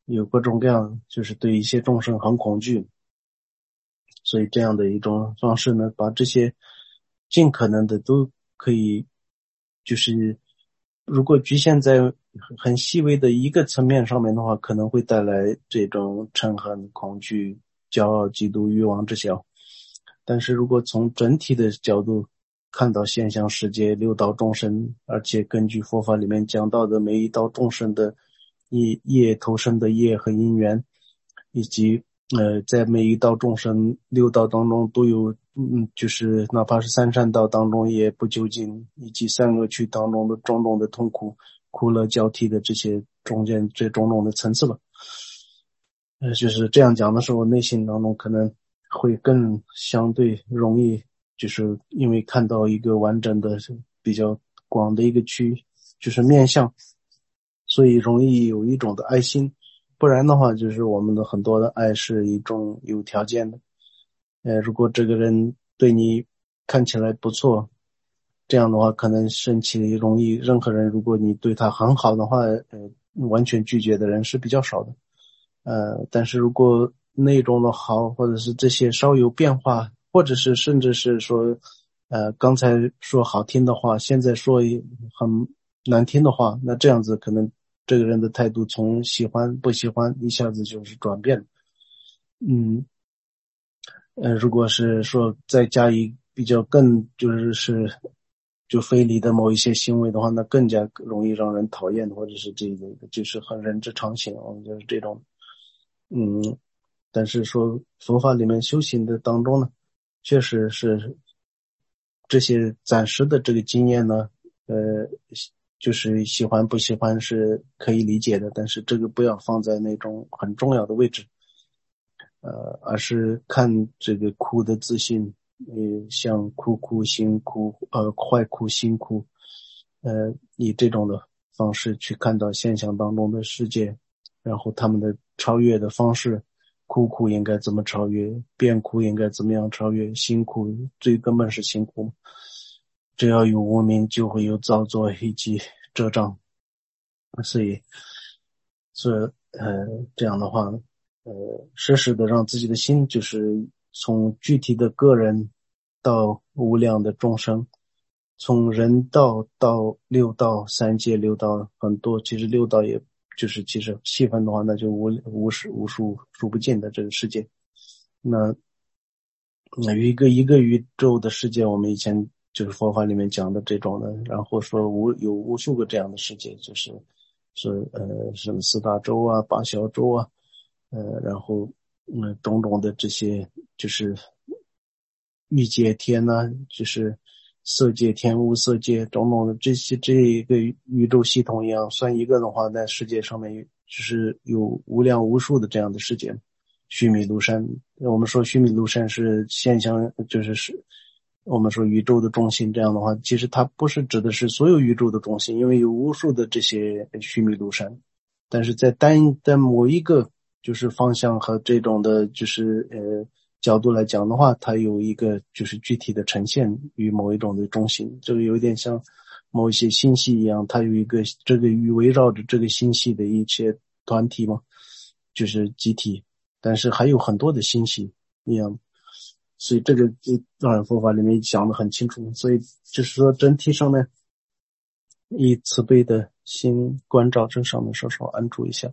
A: 有各种各样，就是对一些众生很恐惧，所以这样的一种方式呢，把这些尽可能的都可以，就是如果局限在很细微的一个层面上面的话，可能会带来这种嗔恨、恐惧、骄傲、嫉妒、欲望这些。但是如果从整体的角度看到现象世界六道众生，而且根据佛法里面讲到的每一道众生的业业投生的业和因缘，以及呃在每一道众生六道当中都有嗯就是哪怕是三善道当中也不究竟，以及三恶趣当中的种种的痛苦苦乐交替的这些中间这种种的层次吧。呃就是这样讲的时候，内心当中可能会更相对容易，就是因为看到一个完整的比较广的一个区，就是面向，所以容易有一种的爱心。不然的话，就是我们的很多的爱是一种有条件的。呃，如果这个人对你看起来不错，这样的话可能生气容易，任何人如果你对他很好的话，呃，完全拒绝的人是比较少的。呃，但是如果那种的好，或者是这些稍有变化，或者是甚至是说，呃，刚才说好听的话，现在说很难听的话，那这样子可能这个人的态度从喜欢不喜欢一下子就是转变了。嗯，呃，如果是说再加以比较更就是是就非礼的某一些行为的话，那更加容易让人讨厌，或者是这个就是很人之常情，我们就是这种。嗯，但是说佛法里面修行的当中呢，确实是这些暂时的这个经验呢，呃，就是喜欢不喜欢是可以理解的，但是这个不要放在那种很重要的位置，呃，而是看这个苦的自信，呃，像哭哭心哭，呃，坏哭心哭，呃，以这种的方式去看到现象当中的世界，然后他们的超越的方式，哭哭应该怎么超越，变哭应该怎么样超越，辛苦最根本是辛苦，只要有无明就会有造作以及遮障，所以这呃这样的话，呃时时的让自己的心就是从具体的个人到无量的众生，从人道到六道三界六道很多，其实六道也就是其实细分的话，那就无无数无数数不尽的这个世界。那那有一个一个宇宙的世界，我们以前就是佛法里面讲的这种的，然后说无有无数个这样的世界，就是是呃什么四大洲啊、八小洲啊，呃，然后嗯种种的这些就是欲界天呐、啊，就是色界天、无色界种种的这些这一个宇宙系统一样，算一个的话，在世界上面就是有无量无数的这样的世界。须弥庐山，我们说须弥庐山是现象，就是是我们说宇宙的中心，这样的话其实它不是指的是所有宇宙的中心，因为有无数的这些须弥庐山，但是在单在某一个就是方向和这种的就是呃角度来讲的话，它有一个就是具体的呈现于某一种的中心，这个有点像某一些星系一样，它有一个这个与围绕着这个星系的一些团体嘛，就是集体，但是还有很多的星系一样，所以这个当然佛法里面讲得很清楚，所以就是说整体上面以慈悲的心关照这上面稍稍安住一下，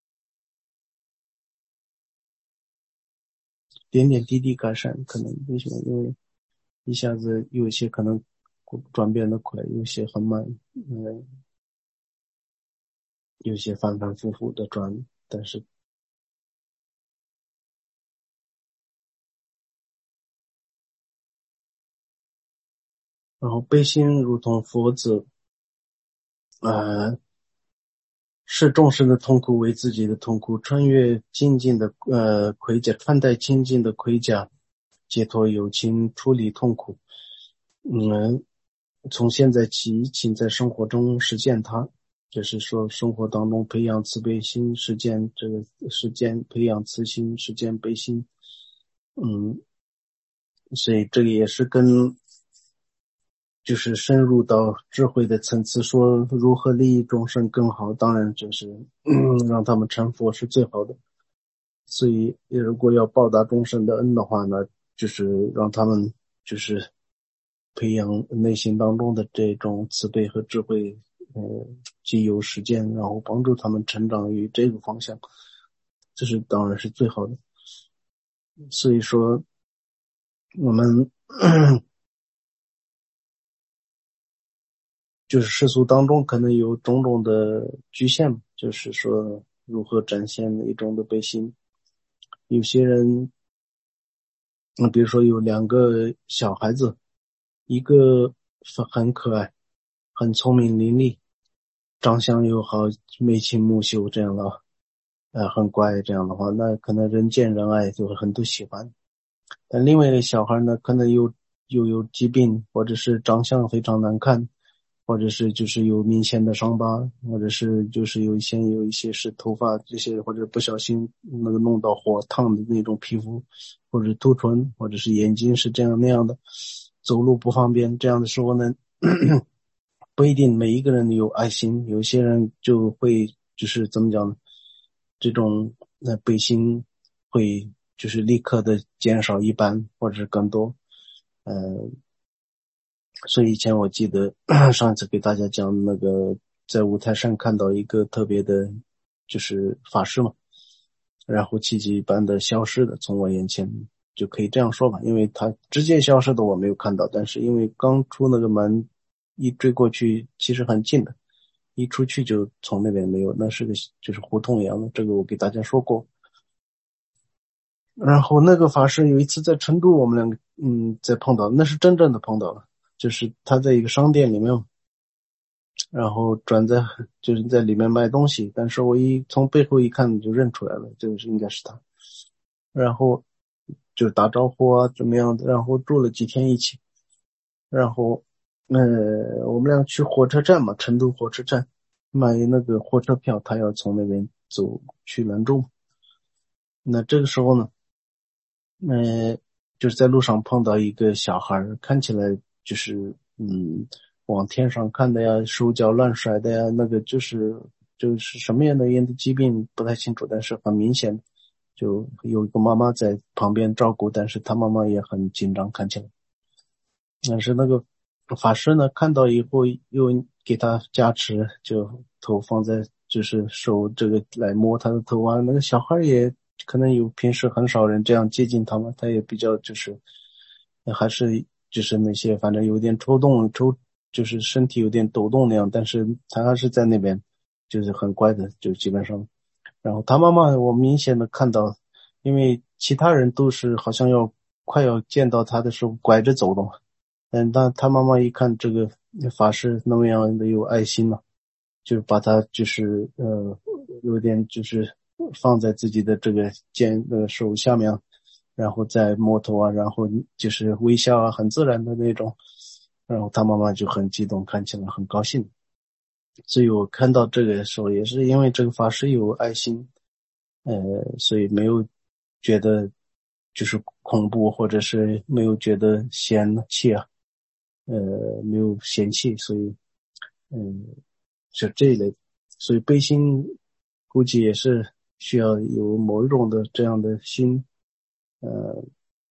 A: 点点滴滴改善，可能为什么？因为一下子有一些可能转变的快，有些很慢，嗯，有些反反复复的转，但是然后悲心如同佛子，呃，视众生的痛苦为自己的痛苦，穿越精进的呃盔甲，穿戴清净的盔甲，解脱有情，处理痛苦。嗯，从现在起，请在生活中实践它，就是说生活当中培养慈悲心，实践这个实践培养慈心，实践悲心。嗯，所以这个也是跟就是深入到智慧的层次，说如何利益众生更好，当然就是嗯让他们成佛是最好的。所以如果要报答众生的恩的话呢，就是让他们就是培养内心当中的这种慈悲和智慧，呃，既有实践，然后帮助他们成长于这个方向，这是当然是最好的。所以说我们就是世俗当中可能有种种的局限，就是说如何展现一种的悲心。有些人比如说有两个小孩子，一个很可爱，很聪明伶俐，长相又好，眉清目秀这样的，呃，很乖这样的话，那可能人见人爱，就会很多喜欢。但另外一个小孩呢，可能又又有疾病，或者是长相非常难看，或者是就是有明显的伤疤，或者是就是有一些有一些是头发这些，或者不小心那个弄到火烫的那种皮肤，或者凸唇，或者是眼睛是这样那样的，走路不方便，这样的时候呢不一定每一个人有爱心，有些人就会就是怎么讲呢，这种呃悲心会就是立刻的减少一半或者是更多。呃所以以前我记得上一次给大家讲那个在五台山看到一个特别的就是法师嘛，然后奇迹一般的消失的从我眼前，就可以这样说吧，因为他直接消失的我没有看到，但是因为刚出那个门一追过去其实很近的，一出去就从那边没有，那是个就是胡同一样的，这个我给大家说过。然后那个法师有一次在成都我们两个嗯在碰到，那是真正的碰到了，就是他在一个商店里面，然后转在就是在里面卖东西，但是我一从背后一看就认出来了，这个是应该是他，然后就打招呼啊怎么样的，然后住了几天一起，然后呃我们俩去火车站嘛，成都火车站买那个火车票，他要从那边走去兰州，那这个时候呢呃，就是在路上碰到一个小孩，看起来就是嗯，往天上看的呀，手脚乱甩的呀，那个就是就是什么样的样的疾病不太清楚，但是很明显，就有一个妈妈在旁边照顾，但是他妈妈也很紧张，看起来。但是那个法师呢，看到以后又给他加持，就头放在就是手这个来摸他的头啊，那个小孩也可能有平时很少人这样接近他嘛，他也比较就是还是就是那些反正有点抽动抽就是身体有点抖动那样，但是他还是在那边就是很乖的，就基本上。然后他妈妈我明显的看到，因为其他人都是好像要快要见到他的时候拐着走的嘛，嗯，但他妈妈一看这个法师那么样的有爱心嘛，就把他就是呃有点就是放在自己的这个肩呃手下面，然后再摸头啊，然后就是微笑啊，很自然的那种，然后他妈妈就很激动，看起来很高兴。所以我看到这个的时候，也是因为这个法师有爱心，呃，所以没有觉得就是恐怖，或者是没有觉得嫌弃啊，呃，没有嫌弃，所以，嗯，是这一类。所以悲心估计也是需要有某一种的这样的心，呃，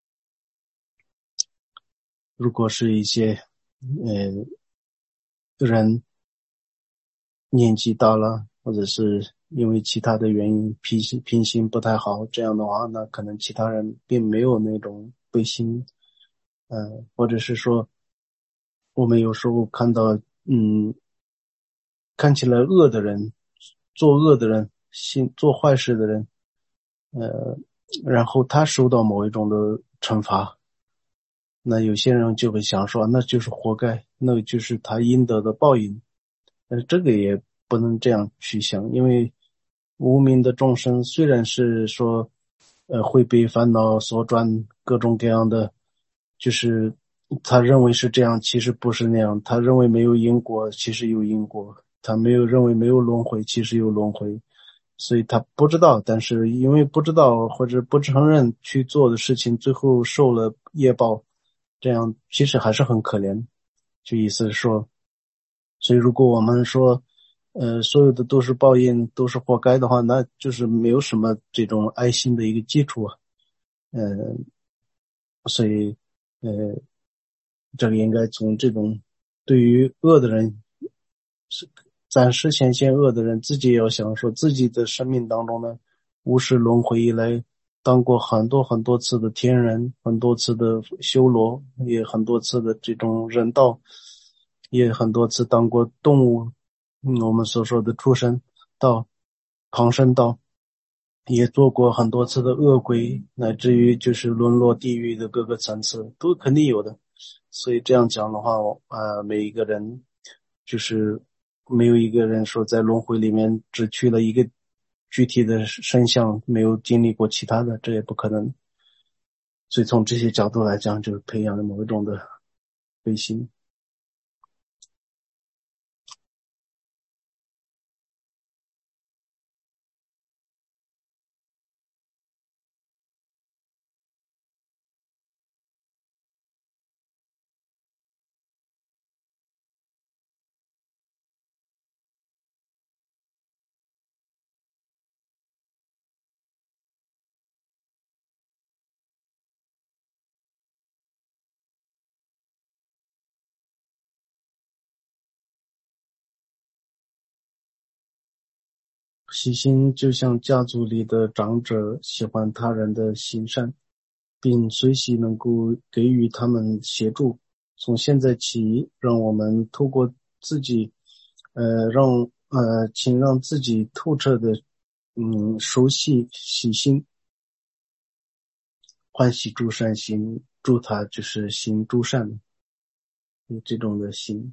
A: 如果是一些呃人年纪大了，或者是因为其他的原因脾性品行不太好，这样的话那可能其他人并没有那种悲心，呃，或者是说我们有时候看到嗯看起来恶的人，作恶的人，心做坏事的人，呃，然后他受到某一种的惩罚，那有些人就会想说那就是活该，那就是他应得的报应。但是这个也不能这样去想，因为无名的众生虽然是说呃会被烦恼所转，各种各样的，就是他认为是这样，其实不是那样，他认为没有因果，其实有因果，他没有认为没有轮回，其实有轮回，所以他不知道，但是因为不知道或者不承认去做的事情，最后受了业报，这样其实还是很可怜。 就意思是说，所以如果我们说呃所有的都是报应，都是活该的话，那就是没有什么这种爱心的一个基础啊。嗯、所以呃这个应该从这种对于恶的人，是暂时显现恶的人，自己也要想说自己的生命当中呢，无始轮回以来当过很多很多次的天人，很多次的修罗，也很多次的这种人道，也很多次当过动物，嗯，我们所说的畜生道、旁生道，也做过很多次的恶鬼，乃至于就是沦落地狱的各个层次，都肯定有的。所以这样讲的话，呃，每一个人就是没有一个人说在轮回里面只去了一个具体的身相，没有经历过其他的，这也不可能。所以从这些角度来讲，就是培养了某一种的悲心。喜心就像家族里的长者喜欢他人的行善，并随喜能够给予他们协助。从现在起，让我们透过自己，呃，让呃，请让自己透彻的，嗯，熟悉喜心，欢喜诸善行，助他就是行诸善，有这种的心。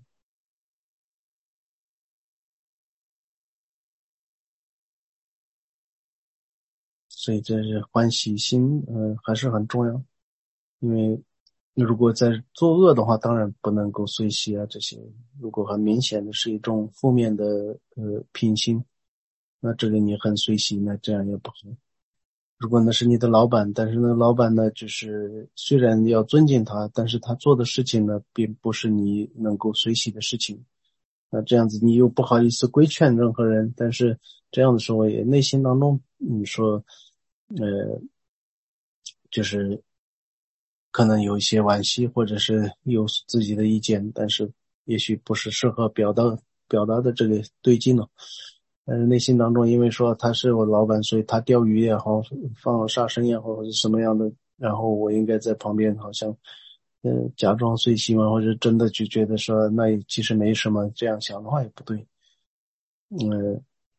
A: 所以这是欢喜心，呃，还是很重要。因为如果在作恶的话，当然不能够随喜啊，这些如果很明显的是一种负面的呃品性，那这个你很随喜，那这样也不好。如果那是你的老板，但是呢，老板呢，就是虽然要尊敬他，但是他做的事情呢，并不是你能够随喜的事情。那这样子你又不好意思规劝任何人，但是这样的时候也内心当中你说呃就是可能有一些惋惜，或者是有自己的意见，但是也许不是适合表达表达的这个对劲了。但是内心当中因为说他是我老板，所以他钓鱼也好，放杀生也好，或者什么样的，然后我应该在旁边好像呃假装随喜嘛，或者真的就觉得说那其实没什么，这样想的话也不对。嗯，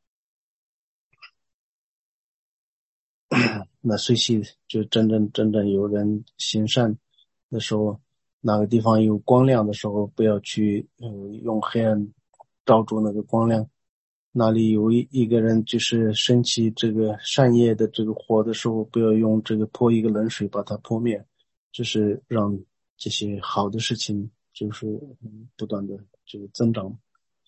A: 那随喜就真正真正有人行善的时候，哪个地方有光亮的时候，不要去呃用黑暗照住那个光亮。哪里有一一个人就是升起这个善业的这个火的时候，不要用这个泼一个冷水把它泼灭，就是让这些好的事情就是嗯不断的这个增长。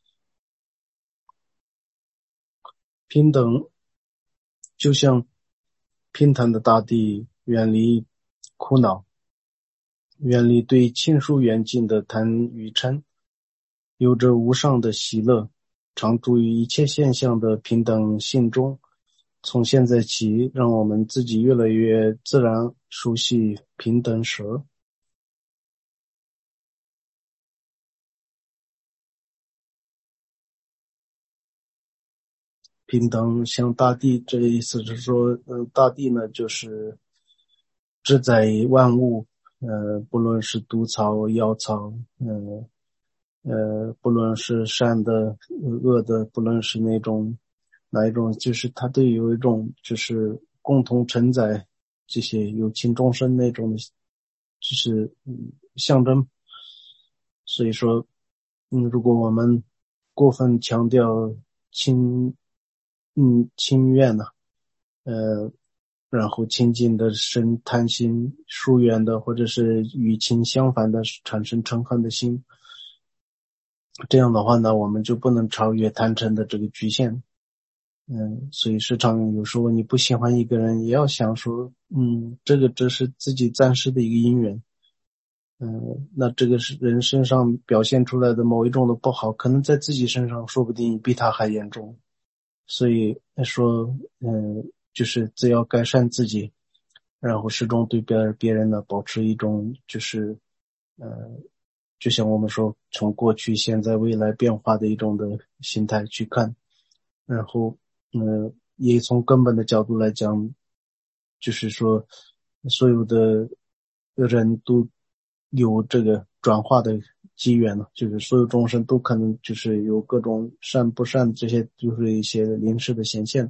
A: 平等就像平坦的大地，远离苦恼，远离对亲疏远近的贪与嗔，有着无上的喜乐，常住于一切现象的平等性中。从现在起，让我们自己越来越自然熟悉平等舌。平等像大地，这个意思是说，呃，大地呢就是志在万物，呃，不论是毒草、药草，呃呃，不论是善的、恶的，不论是那种哪一种，就是它都有一种就是共同承载这些有情众生那种的，就是嗯象征。所以说，嗯，如果我们过分强调亲，嗯，亲怨呢、呃，然后亲近的生贪心，疏远的或者是与亲相反的产生嗔恨的心，这样的话呢，我们就不能超越贪嗔的这个局限。嗯，所以时常有时候你不喜欢一个人，也要想说，嗯，这个只是自己暂时的一个因缘， 嗯，那这个是人身上表现出来的某一种的不好，可能在自己身上说不定比他还严重。所以说，嗯，就是只要改善自己，然后始终对别别人呢保持一种就是，呃，就像我们说从过去、现在、未来变化的一种的心态去看，然后，嗯，也从根本的角度来讲，就是说，所有的人都有这个转化的机缘了，就是所有众生都可能就是有各种善不善，这些就是一些临时的显现。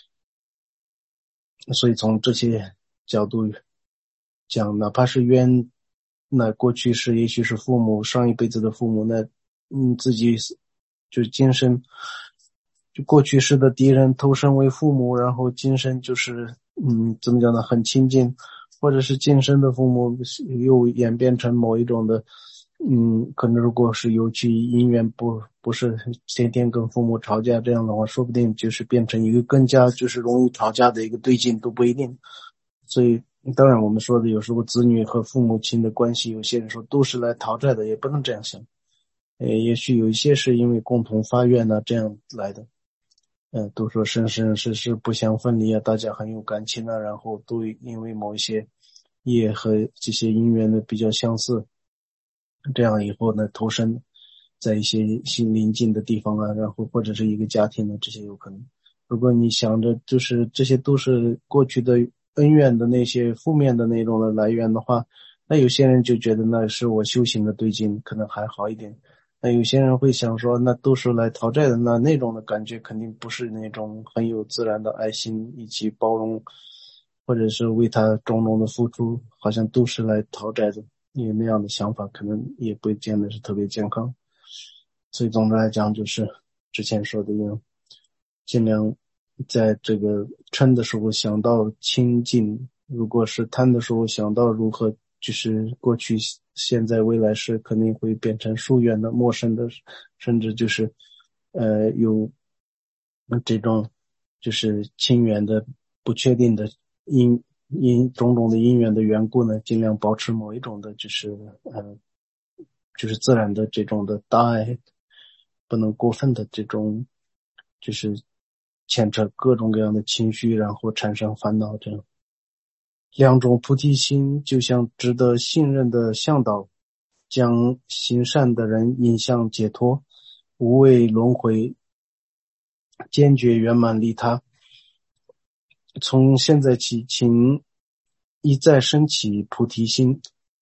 A: 所以从这些角度讲，哪怕是冤，那过去是也许是父母上一辈子的父母，那嗯自己就今生就过去世的敌人投生为父母，然后今生就是嗯怎么讲呢，很亲近，或者是今生的父母又演变成某一种的嗯，可能如果是尤其姻缘不不是天天跟父母吵架这样的话，说不定就是变成一个更加就是容易吵架的一个对境都不一定。所以当然我们说的有时候子女和父母亲的关系，有些人说都是来讨债的，也不能这样想。呃，也许有一些是因为共同发愿呢这样来的。嗯、呃，都说生生世世不相分离啊，大家很有感情啊，然后都因为某一些业和这些因缘的比较相似，这样以后呢投身在一些新邻近的地方啊，然后或者是一个家庭呢，这些有可能。如果你想着就是这些都是过去的恩怨的那些负面的那种的来源的话，那有些人就觉得那是我修行的对境，可能还好一点。那有些人会想说，那都是来讨债的，那那种的感觉肯定不是那种很有自然的爱心以及包容，或者是为他种种的付出，好像都是来讨债的。因为那样的想法可能也不见得是特别健康。所以总的来讲，就是之前说的一样，尽量在这个嗔的时候想到清净，如果是贪的时候想到如何就是过去现在未来是肯定会变成疏远的陌生的，甚至就是呃有这种就是亲缘的不确定的因因种种的因缘的缘故呢，尽量保持某一种的就是呃就是自然的这种的大爱，不能过分的这种就是牵扯各种各样的情绪，然后产生烦恼。这样两种菩提心就像值得信任的向导，将行善的人引向解脱，无畏轮回，坚决圆满利他。从现在起，请一再升起菩提心。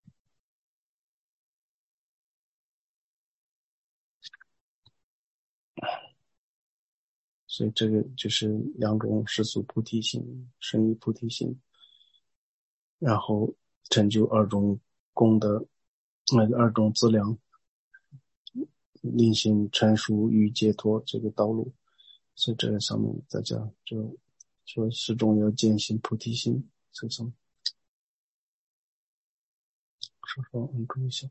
A: 所以这个就是两种世俗菩提心、生意菩提心，然后成就二种功德，那个二种资粮，令行成熟与解脱这个道路。所以这个上面大家就说始终要坚信菩提心，这种稍稍按住一下。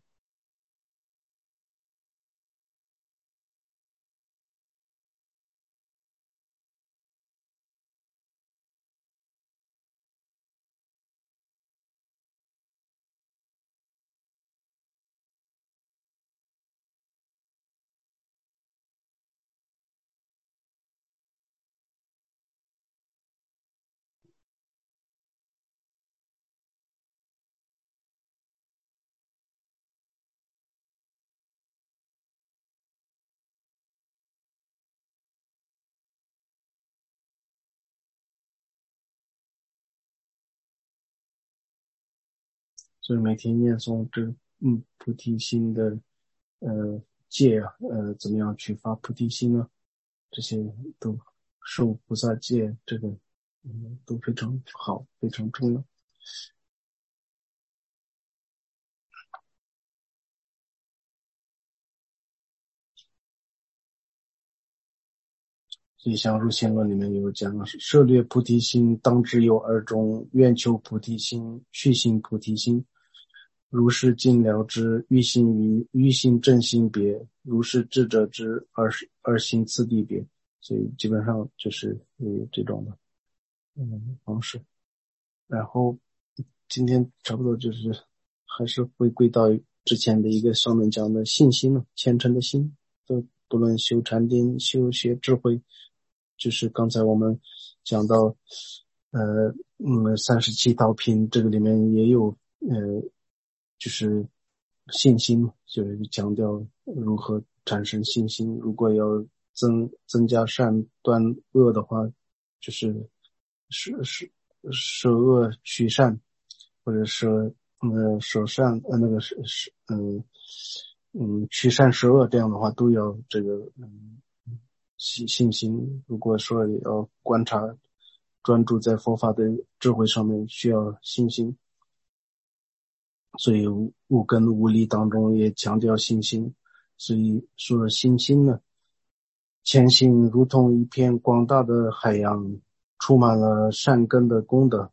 A: 所以每天念诵这嗯菩提心的呃戒啊，呃怎么样去发菩提心呢？这些都受菩萨戒，这个嗯都非常好，非常重要。所以像入心论里面有讲，涉猎菩提心当知有二种：愿求菩提心、续行菩提心。如是尽了之，欲心于欲心正心别，如是智者之二二心次第别。所以基本上就是有这种的嗯方式。然后今天差不多就是还是回归到之前的一个上面讲的信心了，虔诚的心，都不论修禅定、修学智慧，就是刚才我们讲到，呃，嗯，三十七道品这个里面也有，呃，就是信心，就是强调如何产生信心。如果要增增加善断恶的话，就是舍舍舍恶取善，或者舍呃舍善呃那个是是嗯嗯取善舍恶，这样的话都要这个嗯信信心。如果说要观察专注在佛法的智慧上面，需要信心。所以五根五力当中也强调信心，所以说信心呢，前行如同一片广大的海洋，充满了善根的功德。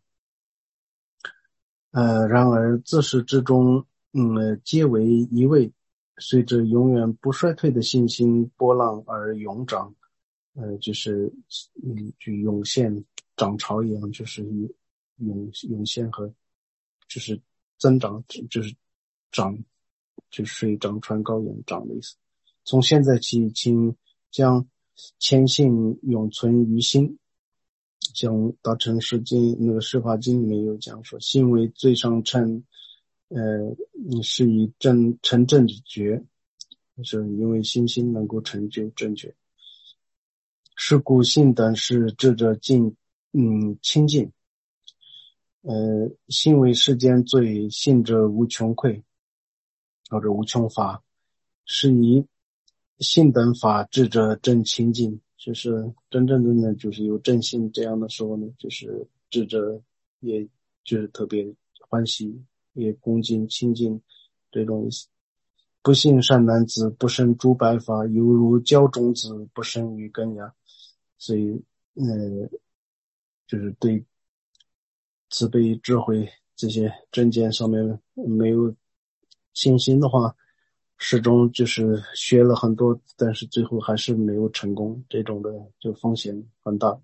A: 呃，然而自始至终，嗯，皆为一味，随着永远不衰退的信心波浪而涌涨，呃，就是嗯，就涌现涨潮一样，就是涌涌现和就是增长，就是涨，就是水涨船高涌涨的意思。从现在起，请将谦信永存于心。像大乘释经那个释法经里面有讲说，心为最上乘，呃，是以正成正觉，就是因为心心能够成就正觉。是故性等是智者尽嗯清净，呃，心为世间最信者无穷匮，或者无穷法，是以性等法智者正清净。就是真正的呢，就是有正信这样的时候呢，就是智者也就是特别欢喜，也恭敬亲近这种意思。不信善男子不生诸白法，犹如教种子不生于根芽。所以呃就是对慈悲智慧这些正见上面没有信心的话，始终就是学了很多，但是最后还是没有成功，这种的就风险很大。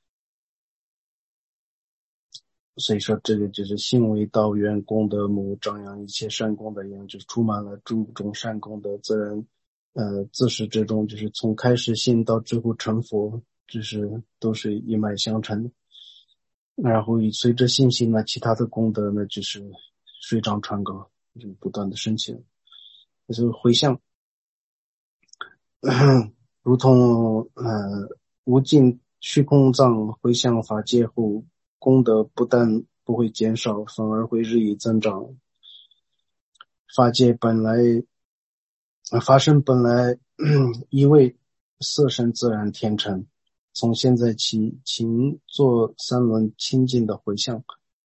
A: 所以说这个就是信为道源，功德母，张扬一切善功德因，就是充满了诸种善功德，自然呃自始至终，就是从开始信到最后成佛，就是都是一脉相承的。然后随着信心呢，其他的功德呢就是水涨船高，就不断的升起。就是回向如同呃无尽虚空藏回向法界后，功德不但不会减少，反而会日益增长。法界本来法身本来一味色身自然天成，从现在起请做三轮清净的回向。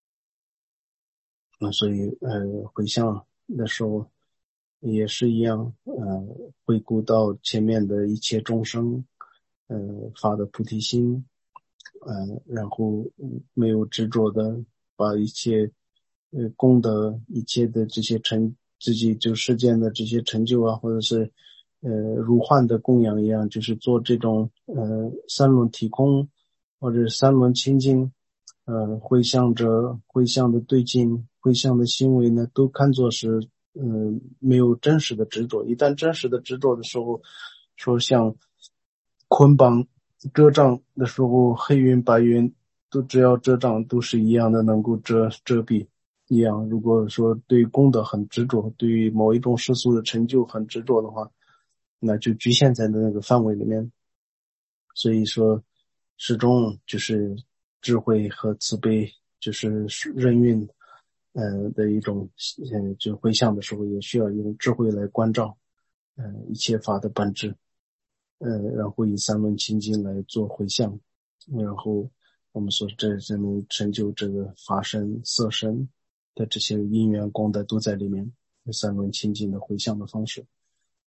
A: 嗯，所以呃回向的时候也是一样，呃回顾到前面的一切众生，呃发的菩提心，呃然后没有执着的把一切呃功德，一切的这些成自己就世间的这些成就啊，或者是呃如幻的供养一样，就是做这种呃三轮体空或者三轮清净，呃回向着回向的对境，回向的行为呢，都看作是嗯、呃、没有真实的执着。一旦真实的执着的时候，说像捆绑遮障的时候，黑云白云都只要遮障都是一样的，能够遮遮蔽一样。如果说对功德很执着，对于某一种世俗的成就很执着的话，那就局限在那个范围里面。所以说始终就是智慧和慈悲，就是任运呃的一种呃就回向的时候也需要用智慧来关照呃一切法的本质，呃然后以三轮清净来做回向，然后我们说这才能成就这个法身色身的这些因缘功德都在里面，三轮清净的回向的方式。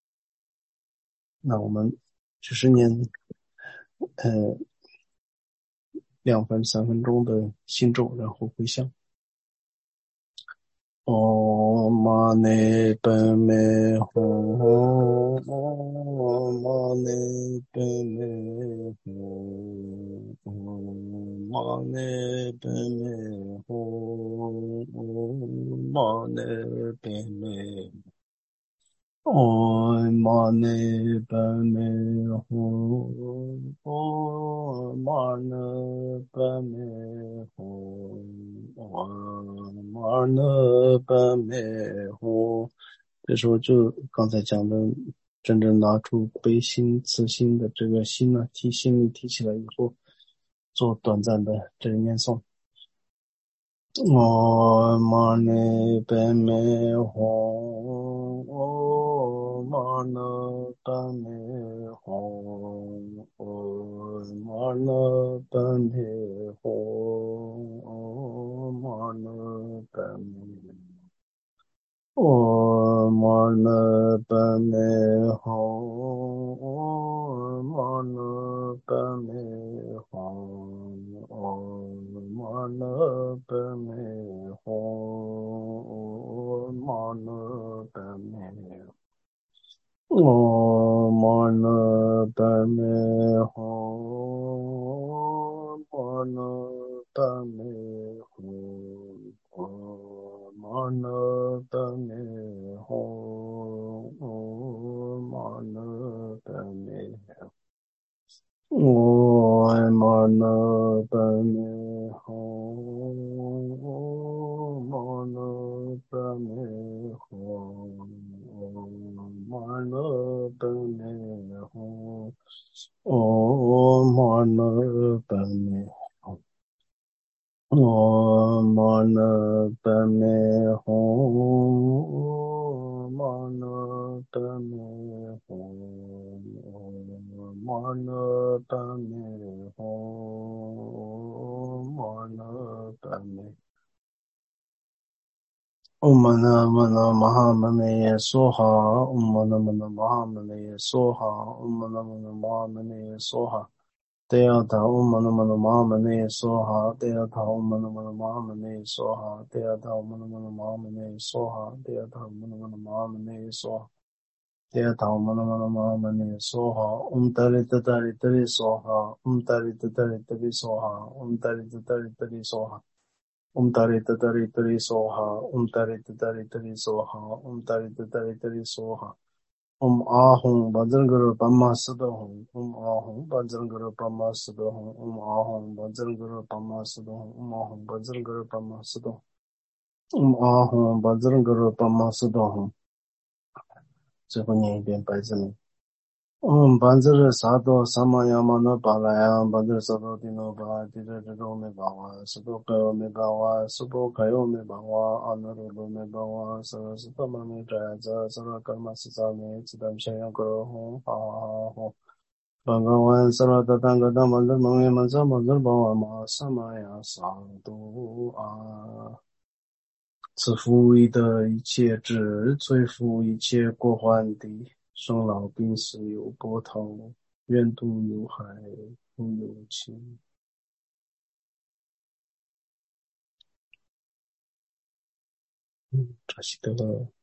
A: 那我们就是念呃两分三分钟的心咒，然后回向。唵嘛呢叭咪吽，唵嘛呢叭咪吽，唵嘛呢叭咪吽， mane padme Om mane padme hum Om mane padme hum Om mane padme hum这时候就刚才讲的，真正拿出悲心、慈心的这个心呢，提心里提起来以后，做短暂的这个念诵。Om mane padme hum Om mane padme hum Om mane padme hum Om mane padme Om mane padme hum Om mane padme hum Om mane padme hum Om mane padme Om mane padme hum Om mane padme hum Om mane padme hum Om mane padme Om mane padme hum Om mane padme hum Om mane padme hum Om mane padme hum Om mane padme hum Om mane padme hum Om mane padme hum Om mane padme Om mana mana mahamane soha Om mana mana mahamane soha Om mana mana mahamane soha Deyata Om mana mana mahamane soha Deyata Om mana mana mahamane soha Deyata Om mana mana mahamane soha Deyata Om mana mana mahamane soha Deyata Om mana mana mahamane soha Om tarita tarita soha Om tarita tarita soha Om tarita tarita soha Om tarita tarita soha Om tarita tarita soha Om tarita tarita soha Om ahum Bajranguru Brahma Siddhahum Om ahum Bajranguru Brahma Siddhahum Om ahum Bajranguru Brahma Siddhahum Om ahum Bajranguru Brahma Siddhahum Om ahum Bajranguru Brahma Siddhahum最后念一遍白字名。Om Banzara Sadho Samayamano Palaya Banzara Sadho Dino Bha Tira Tiro Me Bhava Subo Kayo Me Bhava Subo Kayo Me Bhava Anurulu Me Bhava Sarasutama Me Jayaja Sarva Karma Sisa Me Chidam Shaya Kuro Hum Ha Ha Hum Bhagavan Sarva Tatanga Dhamandur Mange Mansa Mandur Bhava Ma Samaya Sadhu A 此夫一德一切智，摧伏一切过患地，生老病死有波涛，愿度有海无有情。嗯，扎西德勒。